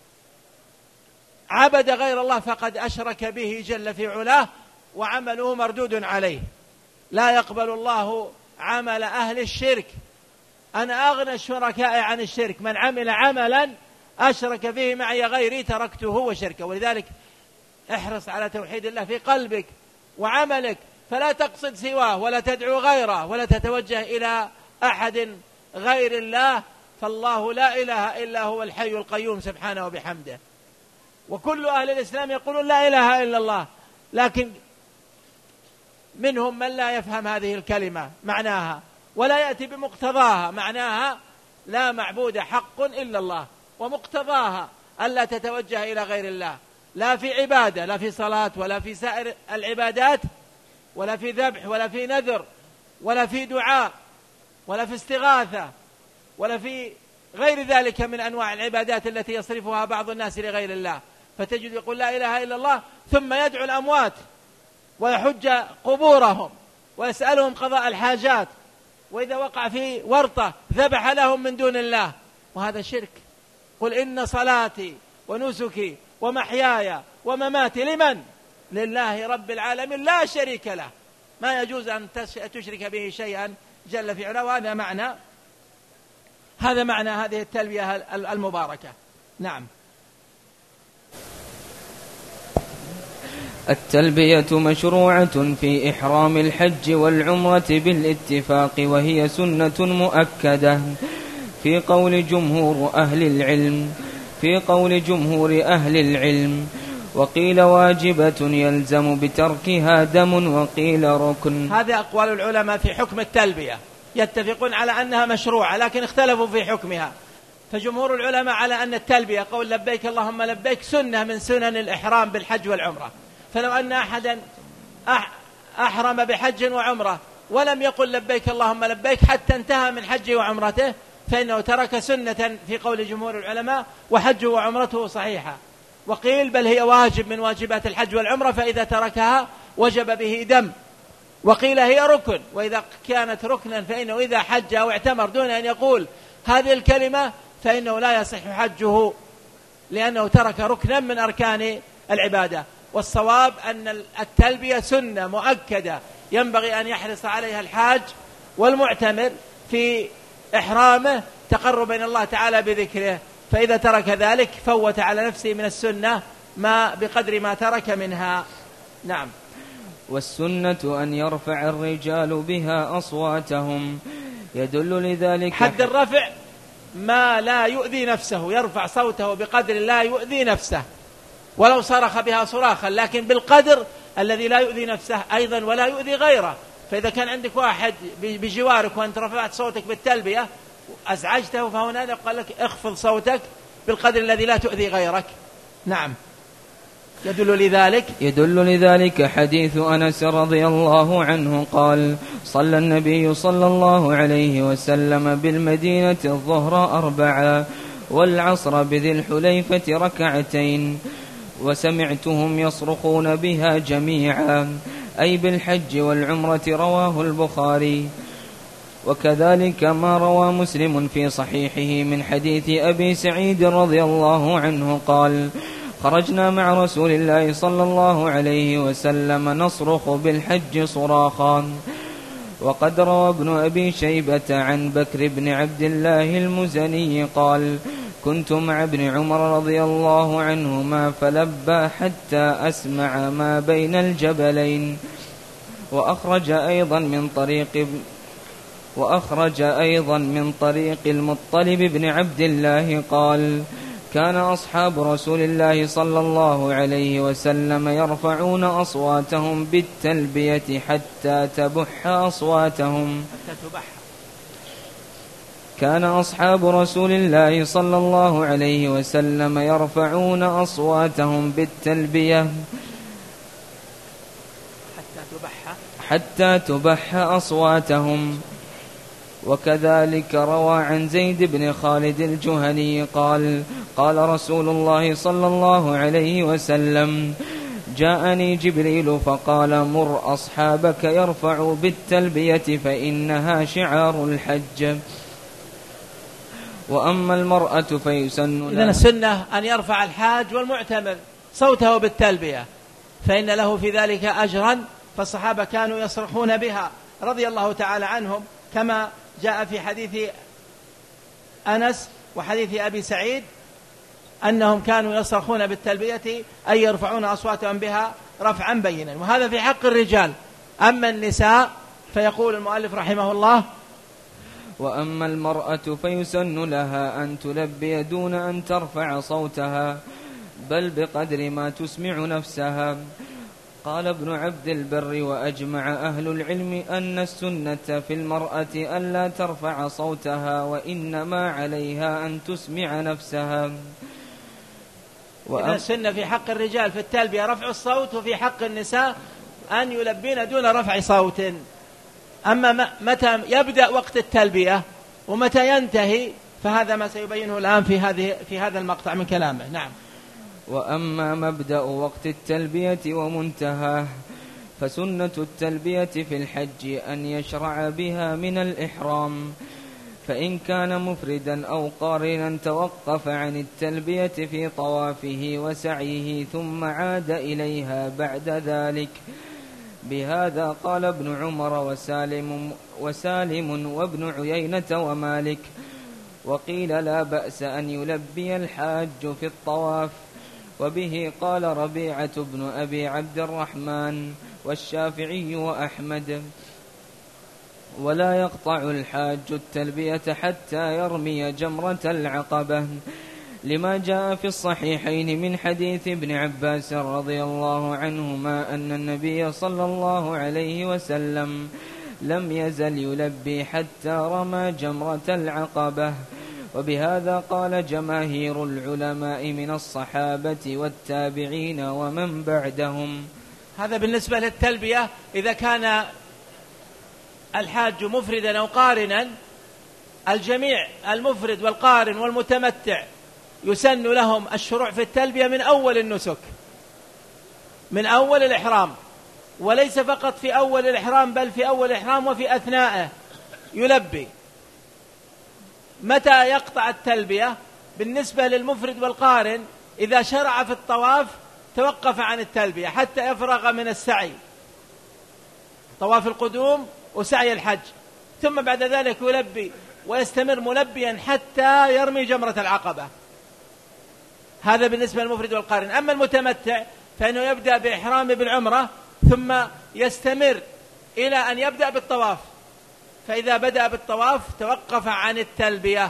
[SPEAKER 1] عبد غير الله فقد أشرك به جل في علاه، وعمله مردود عليه. لا يقبل الله عمل أهل الشرك. أنا أغنى الشركاء عن الشرك، من عمل عملا أشرك فيه معي غيري تركته وشركه. ولذلك احرص على توحيد الله في قلبك وعملك، فلا تقصد سواه ولا تدعو غيره ولا تتوجه إلى أحد غير الله، فالله لا إله إلا هو الحي القيوم سبحانه وبحمده. وكل أهل الإسلام يقولون لا إله إلا الله، لكن منهم من لا يفهم هذه الكلمة معناها ولا يأتي بمقتضاها. معناها لا معبود حق إلا الله، ومقتضاها ألا تتوجه إلى غير الله، لا في عبادة، لا في صلاة ولا في سائر العبادات، ولا في ذبح ولا في نذر ولا في دعاء ولا في استغاثة ولا في غير ذلك من أنواع العبادات التي يصرفها بعض الناس لغير الله. فتجد يقول لا إله إلا الله ثم يدعو الأموات ويحج قبورهم ويسألهم قضاء الحاجات، وإذا وقع في ورطة ذبح لهم من دون الله، وهذا شرك. قل إن صلاتي ونسكي ومحياي ومماتي لمن؟ لله رب العالمين لا شريك له. ما يجوز أن تشرك به شيئا جل في علاه. وهذا معنى هذا معنى هذه التلبية المباركة. نعم.
[SPEAKER 2] التلبية مشروعة في إحرام الحج والعمرة بالاتفاق، وهي سنة مؤكدة في قول جمهور أهل العلم في قول جمهور أهل العلم وقيل واجبة يلزم بتركها دم، وقيل ركن.
[SPEAKER 1] هذه أقوال العلماء في حكم التلبية، يتفقون على أنها مشروعة لكن اختلفوا في حكمها. فجمهور العلماء على أن التلبية قول لبيك اللهم لبيك سنة من سنن الإحرام بالحج والعمرة. فلو أن أحدا أحرم بحج وعمرة ولم يقل لبيك اللهم لبيك حتى انتهى من حجه وعمرته فإنه ترك سنة في قول جمهور العلماء، وحجه وعمرته صحيحة. وقيل بل هي واجب من واجبات الحج والعمرة، فإذا تركها وجب به دم. وقيل هي ركن، وإذا كانت ركنا فإنه إذا حج أو اعتمر دون أن يقول هذه الكلمة فإنه لا يصح حجه، لأنه ترك ركنا من أركان العبادة. والصواب أن التلبية سنة مؤكدة ينبغي أن يحرص عليها الحاج والمعتمر في إحرامه تقربا إلى الله تعالى بذكره، فإذا ترك ذلك فوت على نفسه من السنة ما بقدر ما ترك منها. نعم.
[SPEAKER 2] والسنة أن يرفع الرجال بها أصواتهم، يدل لذلك
[SPEAKER 1] حد الرفع ما لا يؤذي نفسه، يرفع صوته بقدر لا يؤذي نفسه ولو صرخ بها صراخا، لكن بالقدر الذي لا يؤذي نفسه أيضا ولا يؤذي غيره. فإذا كان عندك واحد بجوارك وأنت رفعت صوتك بالتلبية أزعجته، فهنا يقول لك اخفض صوتك بالقدر الذي لا تؤذي غيرك. نعم. يدل لذلك
[SPEAKER 2] يدل لذلك حديث أنس رضي الله عنه قال: صلى النبي صلى الله عليه وسلم بالمدينة الظهر أربعا والعصر بذي الحليفة ركعتين، وسمعتهم يصرخون بها جميعا، أي بالحج والعمرة. رواه البخاري. وكذلك ما روى مسلم في صحيحه من حديث أبي سعيد رضي الله عنه قال: خرجنا مع رسول الله صلى الله عليه وسلم نصرخ بالحج صراخا. وقد روى ابن أبي شيبة عن بكر بن عبد الله المزني قال: كنت مع ابن عمر رضي الله عنهما فلبى حتى أسمع ما بين الجبلين. وأخرج أيضا من طريق وأخرج أيضا من طريق المطلب بن عبد الله قال: كان أصحاب رسول الله صلى الله عليه وسلم يرفعون أصواتهم بالتلبية حتى تبح أصواتهم كان أصحاب رسول الله صلى الله عليه وسلم يرفعون أصواتهم بالتلبية
[SPEAKER 1] حتى تبح
[SPEAKER 2] حتى تبح أصواتهم. وكذلك روى عن زيد بن خالد الجهني قال قال رسول الله صلى الله عليه وسلم: جاءني جبريل فقال: مر أصحابك يرفعوا بالتلبية فإنها شعار الحج. وأما المرأة فيسن
[SPEAKER 1] إذن السنة أن يرفع الحاج والمعتمر صوته بالتلبية، فإن له في ذلك أجرا، فالصحابة كانوا يصرخون بها رضي الله تعالى عنهم، كما جاء في حديث أنس وحديث أبي سعيد أنهم كانوا يصرخون بالتلبية أي يرفعون أصواتهم بها رفعا بينا، وهذا في حق الرجال. أما النساء فيقول المؤلف رحمه الله:
[SPEAKER 2] وأما المرأة فيسن لها أن تلبي دون أن ترفع صوتها، بل بقدر ما تسمع نفسها. قال ابن عبد البر: وأجمع أهل العلم أن السنة في المرأة ألا ترفع صوتها، وإنما عليها أن تسمع نفسها.
[SPEAKER 1] إذا السنة في حق الرجال في التلبية رفع الصوت، وفي حق النساء أن يلبين دون رفع صوت. أما متى يبدأ وقت التلبية ومتى ينتهي فهذا ما سيبينه الآن في هذه في هذا المقطع من كلامه. نعم.
[SPEAKER 2] وأما مبدأ وقت التلبية ومنتهاه فسنة التلبية في الحج أن يشرع بها من الإحرام، فإن كان مفردا أو قارنا توقف عن التلبية في طوافه وسعيه ثم عاد إليها بعد ذلك. بهذا قال ابن عمر وسالم, وسالم وابن عيينة ومالك. وقيل لا بأس أن يلبي الحاج في الطواف، وبه قال ربيعة بن أبي عبد الرحمن والشافعي وأحمد. ولا يقطع الحاج التلبية حتى يرمي جمرة العقبة، لما جاء في الصحيحين من حديث ابن عباس رضي الله عنهما أن النبي صلى الله عليه وسلم لم يزل يلبي حتى رمى جمرة العقبة. وبهذا قال جماهير العلماء من الصحابة والتابعين ومن بعدهم.
[SPEAKER 1] هذا بالنسبة للتلبية إذا كان الحاج مفردا أو قارنا. الجميع المفرد والقارن والمتمتع يسن لهم الشروع في التلبية من أول النسك، من أول الإحرام، وليس فقط في أول الإحرام بل في أول الإحرام وفي أثنائه يلبي. متى يقطع التلبية؟ بالنسبة للمفرد والقارن إذا شرع في الطواف توقف عن التلبية حتى يفرغ من السعي، طواف القدوم وسعي الحج، ثم بعد ذلك يلبي ويستمر ملبيا حتى يرمي جمرة العقبة. هذا بالنسبة للمفرد والقارن. أما المتمتع فإنه يبدأ بإحرام بالعمرة ثم يستمر إلى أن يبدأ بالطواف، فإذا بدأ بالطواف توقف عن التلبية،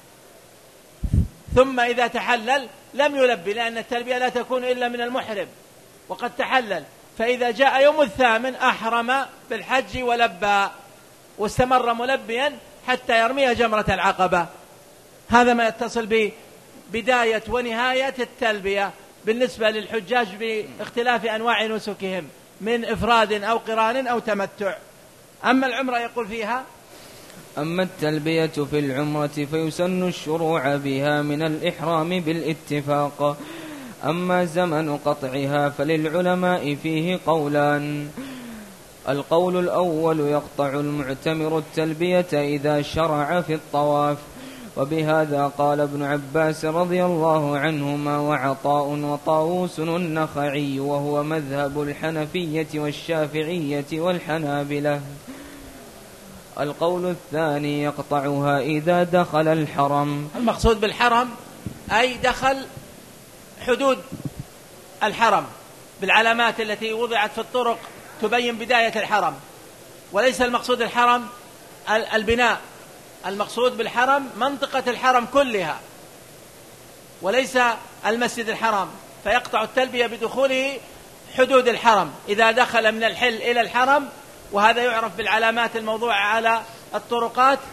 [SPEAKER 1] ثم إذا تحلل لم يلبي، لأن التلبية لا تكون إلا من المحرم وقد تحلل، فإذا جاء يوم الثامن أحرم بالحج ولبى واستمر ملبيا حتى يرمي جمرة العقبة. هذا ما يتصل ببداية ونهاية التلبية بالنسبة للحجاج باختلاف أنواع نسكهم من إفراد أو قران أو تمتع. أما العمرة يقول فيها:
[SPEAKER 2] أما التلبية في العمرة فيسن الشروع بها من الإحرام بالاتفاق. أما زمن قطعها فللعلماء فيه قولان. القول الأول: يقطع المعتمر التلبية إذا شرع في الطواف، وبهذا قال ابن عباس رضي الله عنهما وعطاء وطاووس النخعي، وهو مذهب الحنفية والشافعية والحنابلة. القول الثاني: يقطعها إذا دخل الحرم.
[SPEAKER 1] المقصود بالحرم أي دخل حدود الحرم بالعلامات التي وضعت في الطرق تبين بداية الحرم، وليس المقصود الحرم البناء، المقصود بالحرم منطقة الحرم كلها وليس المسجد الحرام، فيقطع التلبية بدخوله حدود الحرم إذا دخل من الحل إلى الحرم، وهذا يعرف بالعلامات الموضوعة على الطرقات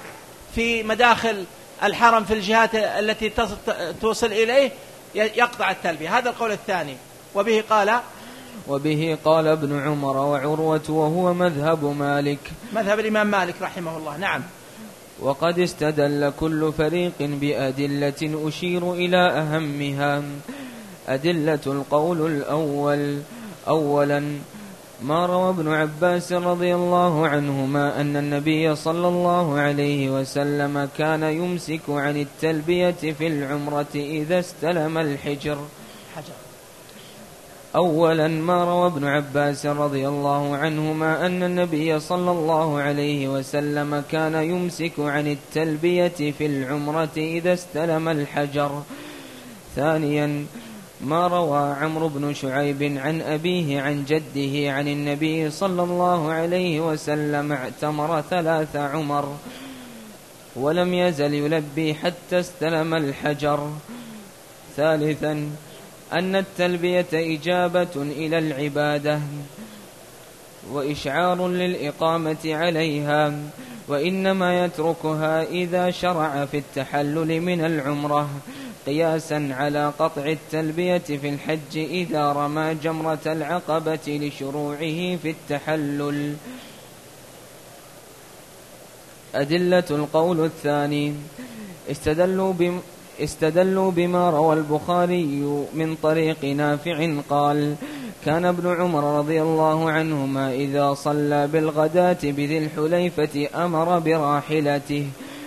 [SPEAKER 1] في مداخل الحرم في الجهات التي توصل إليه يقطع التلبية. هذا القول الثاني. وبه قال
[SPEAKER 2] وبه قال ابن عمر وعروة وهو مذهب مالك،
[SPEAKER 1] مذهب الإمام مالك رحمه الله. نعم.
[SPEAKER 2] وقد استدل كل فريق بأدلة أشير إلى أهمها. أدلة القول الأول: أولا ما روى ابن عباس رضي الله عنهما أن النبي صلى الله عليه وسلم كان يمسك عن التلبية في العمرة إذا استلم الحجر. أولا ما روى ابن عباس رضي الله عنهما أن النبي صلى الله عليه وسلم كان يمسك عن التلبية في العمرة إذا استلم الحجر. ثانيا ما روى عمرو بن شعيب عن أبيه عن جده عن النبي صلى الله عليه وسلم اعتمر ثلاث عمر ولم يزل يلبي حتى استلم الحجر. ثالثا أن التلبية إجابة إلى العبادة وإشعار للإقامة عليها، وإنما يتركها إذا شرع في التحلل من العمرة، قياسا على قطع التلبية في الحج إذا رمى جمرة العقبة لشروعه في التحلل. أدلة القول الثاني: استدلوا بم استدلوا بما روى البخاري من طريق نافع قال: كان ابن عمر رضي الله عنهما إذا صلى بالغداة بذي الحليفة أمر براحلته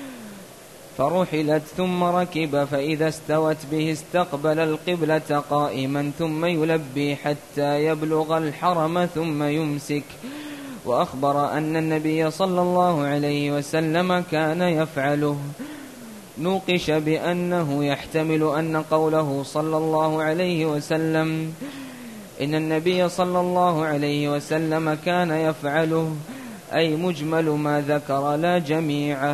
[SPEAKER 2] فرحلت ثم ركب، فإذا استوت به استقبل القبلة قائما ثم يلبي حتى يبلغ الحرم ثم يمسك. وأخبر أن النبي صلى الله عليه وسلم كان يفعله. نوقش بأنه يحتمل أن قوله صلى الله عليه وسلم إن النبي صلى الله عليه وسلم كان يفعله أي مجمل ما ذكر لا جميعه،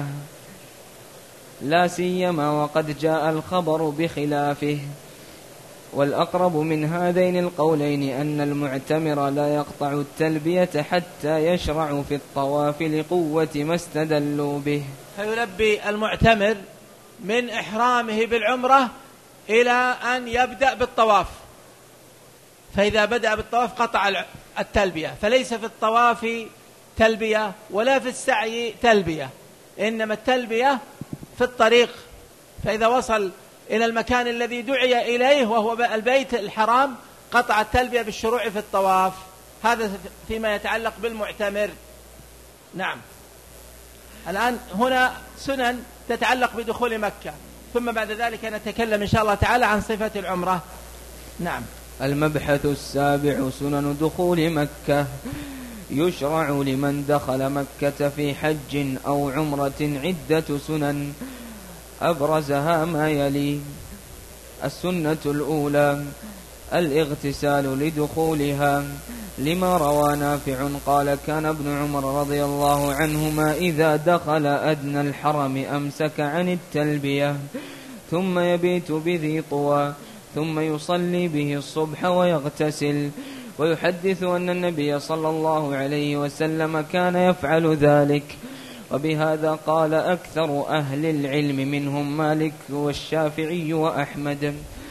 [SPEAKER 2] لا سيما وقد جاء الخبر بخلافه. والأقرب من هذين القولين أن المعتمر لا يقطع التلبية حتى يشرع في الطواف لقوة ما استدلوا به.
[SPEAKER 1] فيلبي المعتمر من إحرامه بالعمرة إلى أن يبدأ بالطواف، فإذا بدأ بالطواف قطع التلبية، فليس في الطواف تلبية ولا في السعي تلبية، إنما التلبية في الطريق. فإذا وصل إلى المكان الذي دعي إليه وهو البيت الحرام قطع التلبية بالشروع في الطواف. هذا فيما يتعلق بالمعتمر. نعم. الآن هنا سنن تتعلق بدخول مكة، ثم بعد ذلك نتكلم إن شاء الله تعالى عن صفة العمرة. نعم.
[SPEAKER 2] المبحث السابع: سنن دخول مكة. يشرع لمن دخل مكة في حج أو عمرة عدة سنن، أبرزها ما يلي: السنة الأولى الاغتسال لدخولها، لما روى نافع قال: كان ابن عمر رضي الله عنهما إذا دخل أدنى الحرم أمسك عن التلبية ثم يبيت بذي طوى ثم يصلي به الصبح ويغتسل. ويحدث أن النبي صلى الله عليه وسلم كان يفعل ذلك، وبهذا قال أكثر أهل العلم منهم مالك والشافعي وأحمد.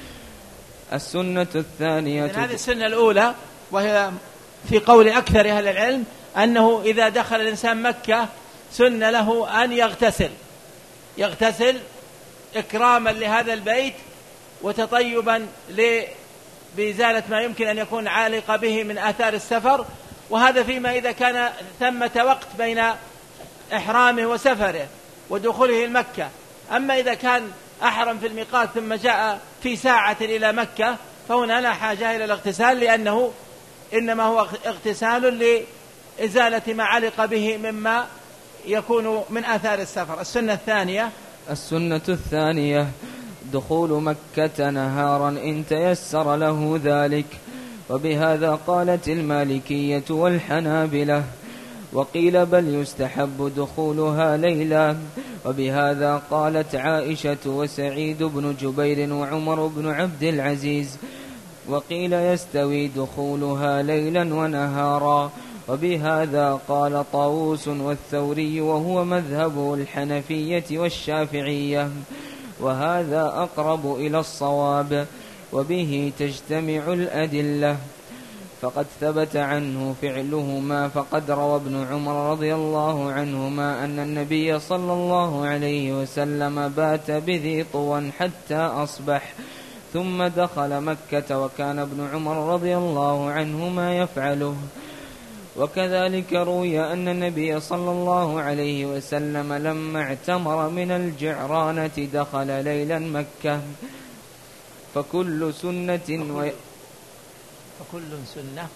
[SPEAKER 2] السنة الثانية:
[SPEAKER 1] هذه السنة الأولى، وهي في قول أكثر أهل العلم أنه إذا دخل الإنسان مكة سن له أن يغتسل يغتسل إكراما لهذا البيت وتطيبا بإزالة ما يمكن أن يكون عالق به من آثار السفر، وهذا فيما إذا كان ثمة وقت بين إحرامه وسفره ودخوله المكة. أما إذا كان أحرم في الميقات ثم جاء في ساعة إلى مكة فهنا لا حاجة إلى الاغتسال، لأنه إنما هو اغتسال لإزالة ما علق به مما يكون من آثار السفر. السنة الثانية:
[SPEAKER 2] السنة الثانية دخول مكة نهارا إن تيسر له ذلك، وبهذا قالت المالكية والحنابلة، وقيل بل يستحب دخولها ليلا، وبهذا قالت عائشة وسعيد بن جبير وعمر بن عبد العزيز، وقيل يستوي دخولها ليلا ونهارا، وبهذا قال طاووس والثوري وهو مذهب الحنفية والشافعية، وهذا أقرب إلى الصواب، وبه تجتمع الأدلة. فقد ثبت عنه فعلهما، فقد روى ابن عمر رضي الله عنهما أن النبي صلى الله عليه وسلم بات بذي طوى حتى أصبح ثم دخل مكة، وكان ابن عمر رضي الله عنهما يفعله. وكذلك روي أن النبي صلى الله عليه وسلم لما اعتمر من الجعرانة دخل ليلا مكة. فكل سنة و...
[SPEAKER 1] فكل سنة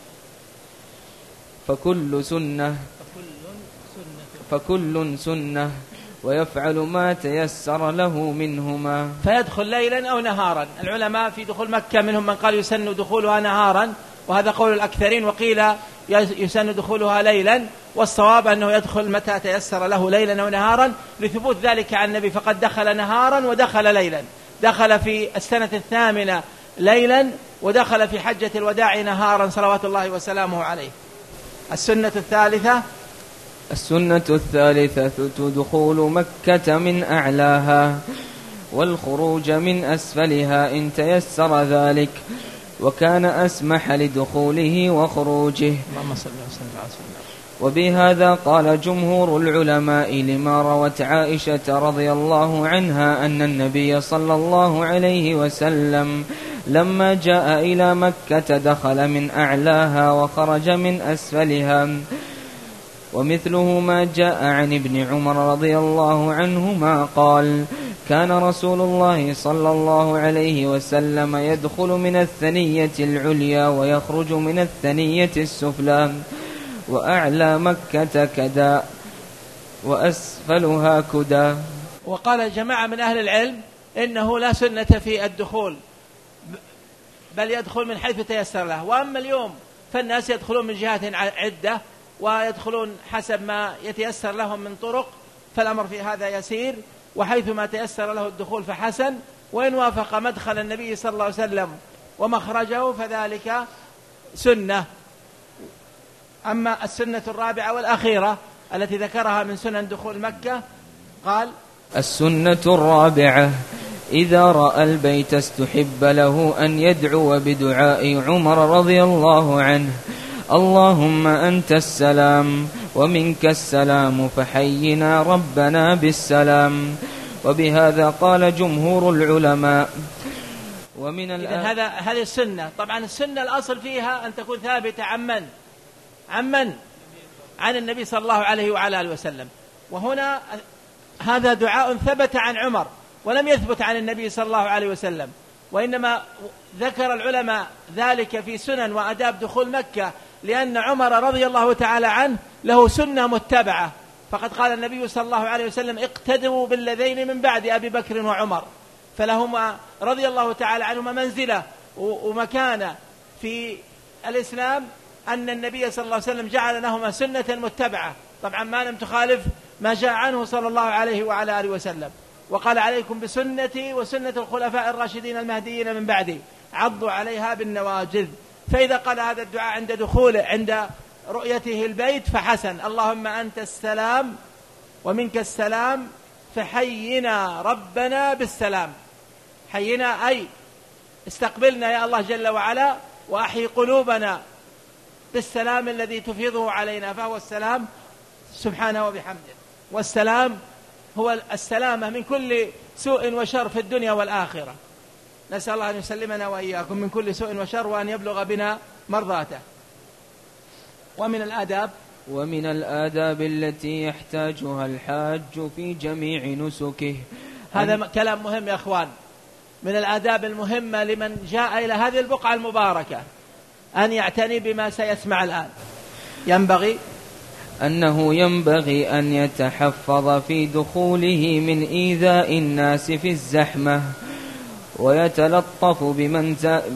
[SPEAKER 2] فكل سنة فكل سنة ويفعل ما تيسر له منهما.
[SPEAKER 1] فيدخل ليلا أو نهارا. العلماء في دخول مكة منهم من قال يسن دخولها نهارا، وهذا قول الأكثرين، وقيل يسن دخولها ليلا، والصواب أنه يدخل متى تيسر له ليلا أو نهارا، لثبوت ذلك عن النبي، فقد دخل نهارا ودخل ليلا. دخل في السنة الثامنة ليلا، ودخل في حجة الوداع نهارا صلوات الله وسلامه عليه. السنة الثالثة
[SPEAKER 2] السنة الثالثة دخول مكة من أعلاها والخروج من أسفلها إن تيسر ذلك، وكان أسمح لدخوله وخروجه.
[SPEAKER 1] اللهم صل وسلم على سيدنا.
[SPEAKER 2] وبهذا قال جمهور العلماء لما روت عائشة رضي الله عنها أن النبي صلى الله عليه وسلم لما جاء إلى مكة دخل من أعلاها وخرج من أسفلها. ومثله ما جاء عن ابن عمر رضي الله عنهما قال: كان رسول الله صلى الله عليه وسلم يدخل من الثنية العليا ويخرج من الثنية السفلى، وأعلى مكة كدا وأسفلها كدا.
[SPEAKER 1] وقال جماعة من أهل العلم إنه لا سنة في الدخول، بل يدخل من حيث تيسر له. وأما اليوم فالناس يدخلون من جهات عدة، ويدخلون حسب ما يتيسر لهم من طرق، فالأمر في هذا يسير، وحيث ما تيسر له الدخول فحسن، وإن وافق مدخل النبي صلى الله عليه وسلم ومخرجه فذلك سنة. أما السنة الرابعة والأخيرة التي ذكرها من سنن دخول مكة، قال:
[SPEAKER 2] السنة الرابعة إذا رأى البيت استحب له أن يدعو بدعاء عمر رضي الله عنه: اللهم أنت السلام ومنك السلام فحينا ربنا بالسلام. وبهذا قال جمهور العلماء. ومن
[SPEAKER 1] إذن هذا هذه السنة. طبعا السنة الأصل فيها أن تكون ثابتة عن من؟ عن من؟ عن النبي صلى الله عليه وعلى آله وسلم. وهنا هذا دعاء ثبت عن عمر ولم يثبت عن النبي صلى الله عليه وسلم، وإنما ذكر العلماء ذلك في سنن وأداب دخول مكة لأن عمر رضي الله تعالى عنه له سنة متبعة. فقد قال النبي صلى الله عليه وسلم: اقتدوا بالذين من بعد أبي بكر وعمر، فلهما رضي الله تعالى عنهما منزلة ومكانة في الإسلام، أن النبي صلى الله عليه وسلم جعل لهما سنة متبعة، طبعا ما لم تخالف ما جاء عنه صلى الله عليه وعلى آله وسلم. وقال: عليكم بسنتي وسنة الخلفاء الراشدين المهديين من بعدي، عضوا عليها بالنواجذ. فإذا قال هذا الدعاء عند دخوله عند رؤيته البيت فحسن: اللهم أنت السلام ومنك السلام فحينا ربنا بالسلام. حينا أي استقبلنا يا الله جل وعلا، وأحي قلوبنا بالسلام الذي تفيضه علينا، فهو السلام سبحانه وبحمده. والسلام هو السلامة من كل سوء وشر في الدنيا والآخرة. نسأل الله أن يسلمنا وإياكم من كل سوء وشر، وأن يبلغ بنا مرضاته. ومن الآداب
[SPEAKER 2] ومن الآداب التي يحتاجها الحاج في جميع نسكه.
[SPEAKER 1] هذا كلام مهم يا أخوان. من الآداب المهمة لمن جاء إلى هذه البقعة المباركة أن يعتني بما سيسمع الآن. ينبغي
[SPEAKER 2] أنه ينبغي أن يتحفظ في دخوله من إيذاء الناس في الزحمة، ويتلطف بمن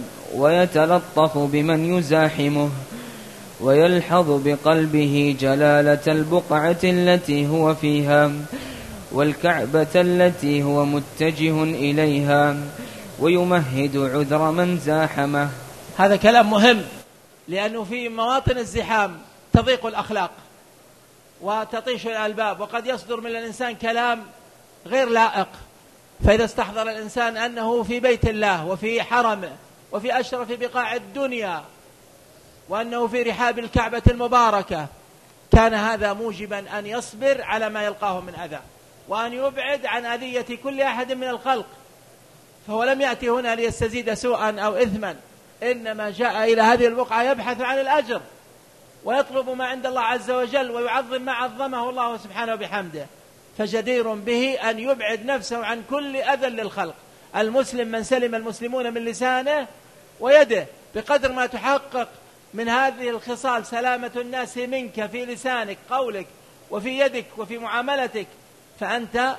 [SPEAKER 2] ويتلطف بمن يزاحمه، ويلحظ بقلبه جلالة البقعة التي هو فيها والكعبة التي هو متجه إليها، ويمهد عذر من زاحمه.
[SPEAKER 1] هذا كلام مهم، لأنه في مواطن الزحام تضيق الأخلاق وتطيش الألباب، وقد يصدر من الإنسان كلام غير لائق. فإذا استحضر الإنسان أنه في بيت الله وفي حرمه وفي أشرف بقاع الدنيا وأنه في رحاب الكعبة المباركة، كان هذا موجبا أن يصبر على ما يلقاه من أذى، وأن يبعد عن أذية كل أحد من الخلق. فهو لم يأتي هنا ليستزيد سوءا أو إثما، إنما جاء إلى هذه البقعة يبحث عن الأجر ويطلب ما عند الله عز وجل ويعظم ما عظمه الله سبحانه بحمده. فجدير به أن يبعد نفسه عن كل أذى للخلق. المسلم من سلم المسلمون من لسانه ويده، بقدر ما تحقق من هذه الخصال سلامة الناس منك في لسانك قولك وفي يدك وفي معاملتك، فأنت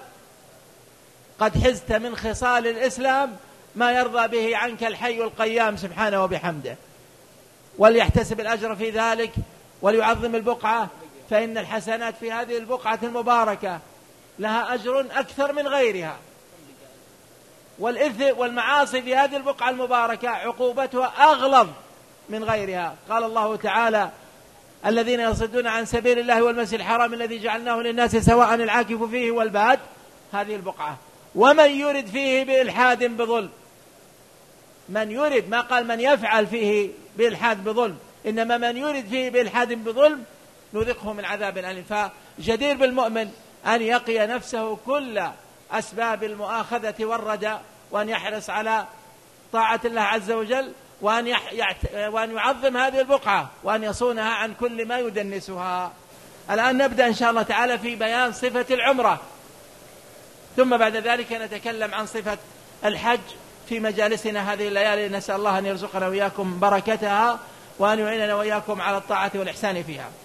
[SPEAKER 1] قد حزت من خصال الإسلام ما يرضى به عنك الحي القيام سبحانه وبحمده. وليحتسب الأجر في ذلك وليعظم البقعة، فإن الحسنات في هذه البقعة المباركة لها أجر أكثر من غيرها، والإثم والمعاصي في هذه البقعة المباركة عقوبتها أغلظ من غيرها. قال الله تعالى: الذين يصدون عن سبيل الله والمسجد الحرام الذي جعلناه للناس سواء العاكف فيه والباد، هذه البقعة. ومن يرد فيه بإلحاد بظلم، من يرد، ما قال من يفعل فيه بإلحاد بظلم، إنما من يرد فيه بإلحاد بظلم نذقه من عذاب أليم. فجدير بالمؤمن أن يقي نفسه كل أسباب المؤاخذة والردى، وأن يحرص على طاعة الله عز وجل، وأن, يح... وأن يعظم هذه البقعة، وأن يصونها عن كل ما يدنسها. الآن نبدأ إن شاء الله تعالى في بيان صفة العمرة، ثم بعد ذلك نتكلم عن صفة الحج في مجالسنا هذه الليالي. نسأل الله أن يرزقنا وإياكم بركتها، وأن يعيننا وإياكم على الطاعة والإحسان فيها.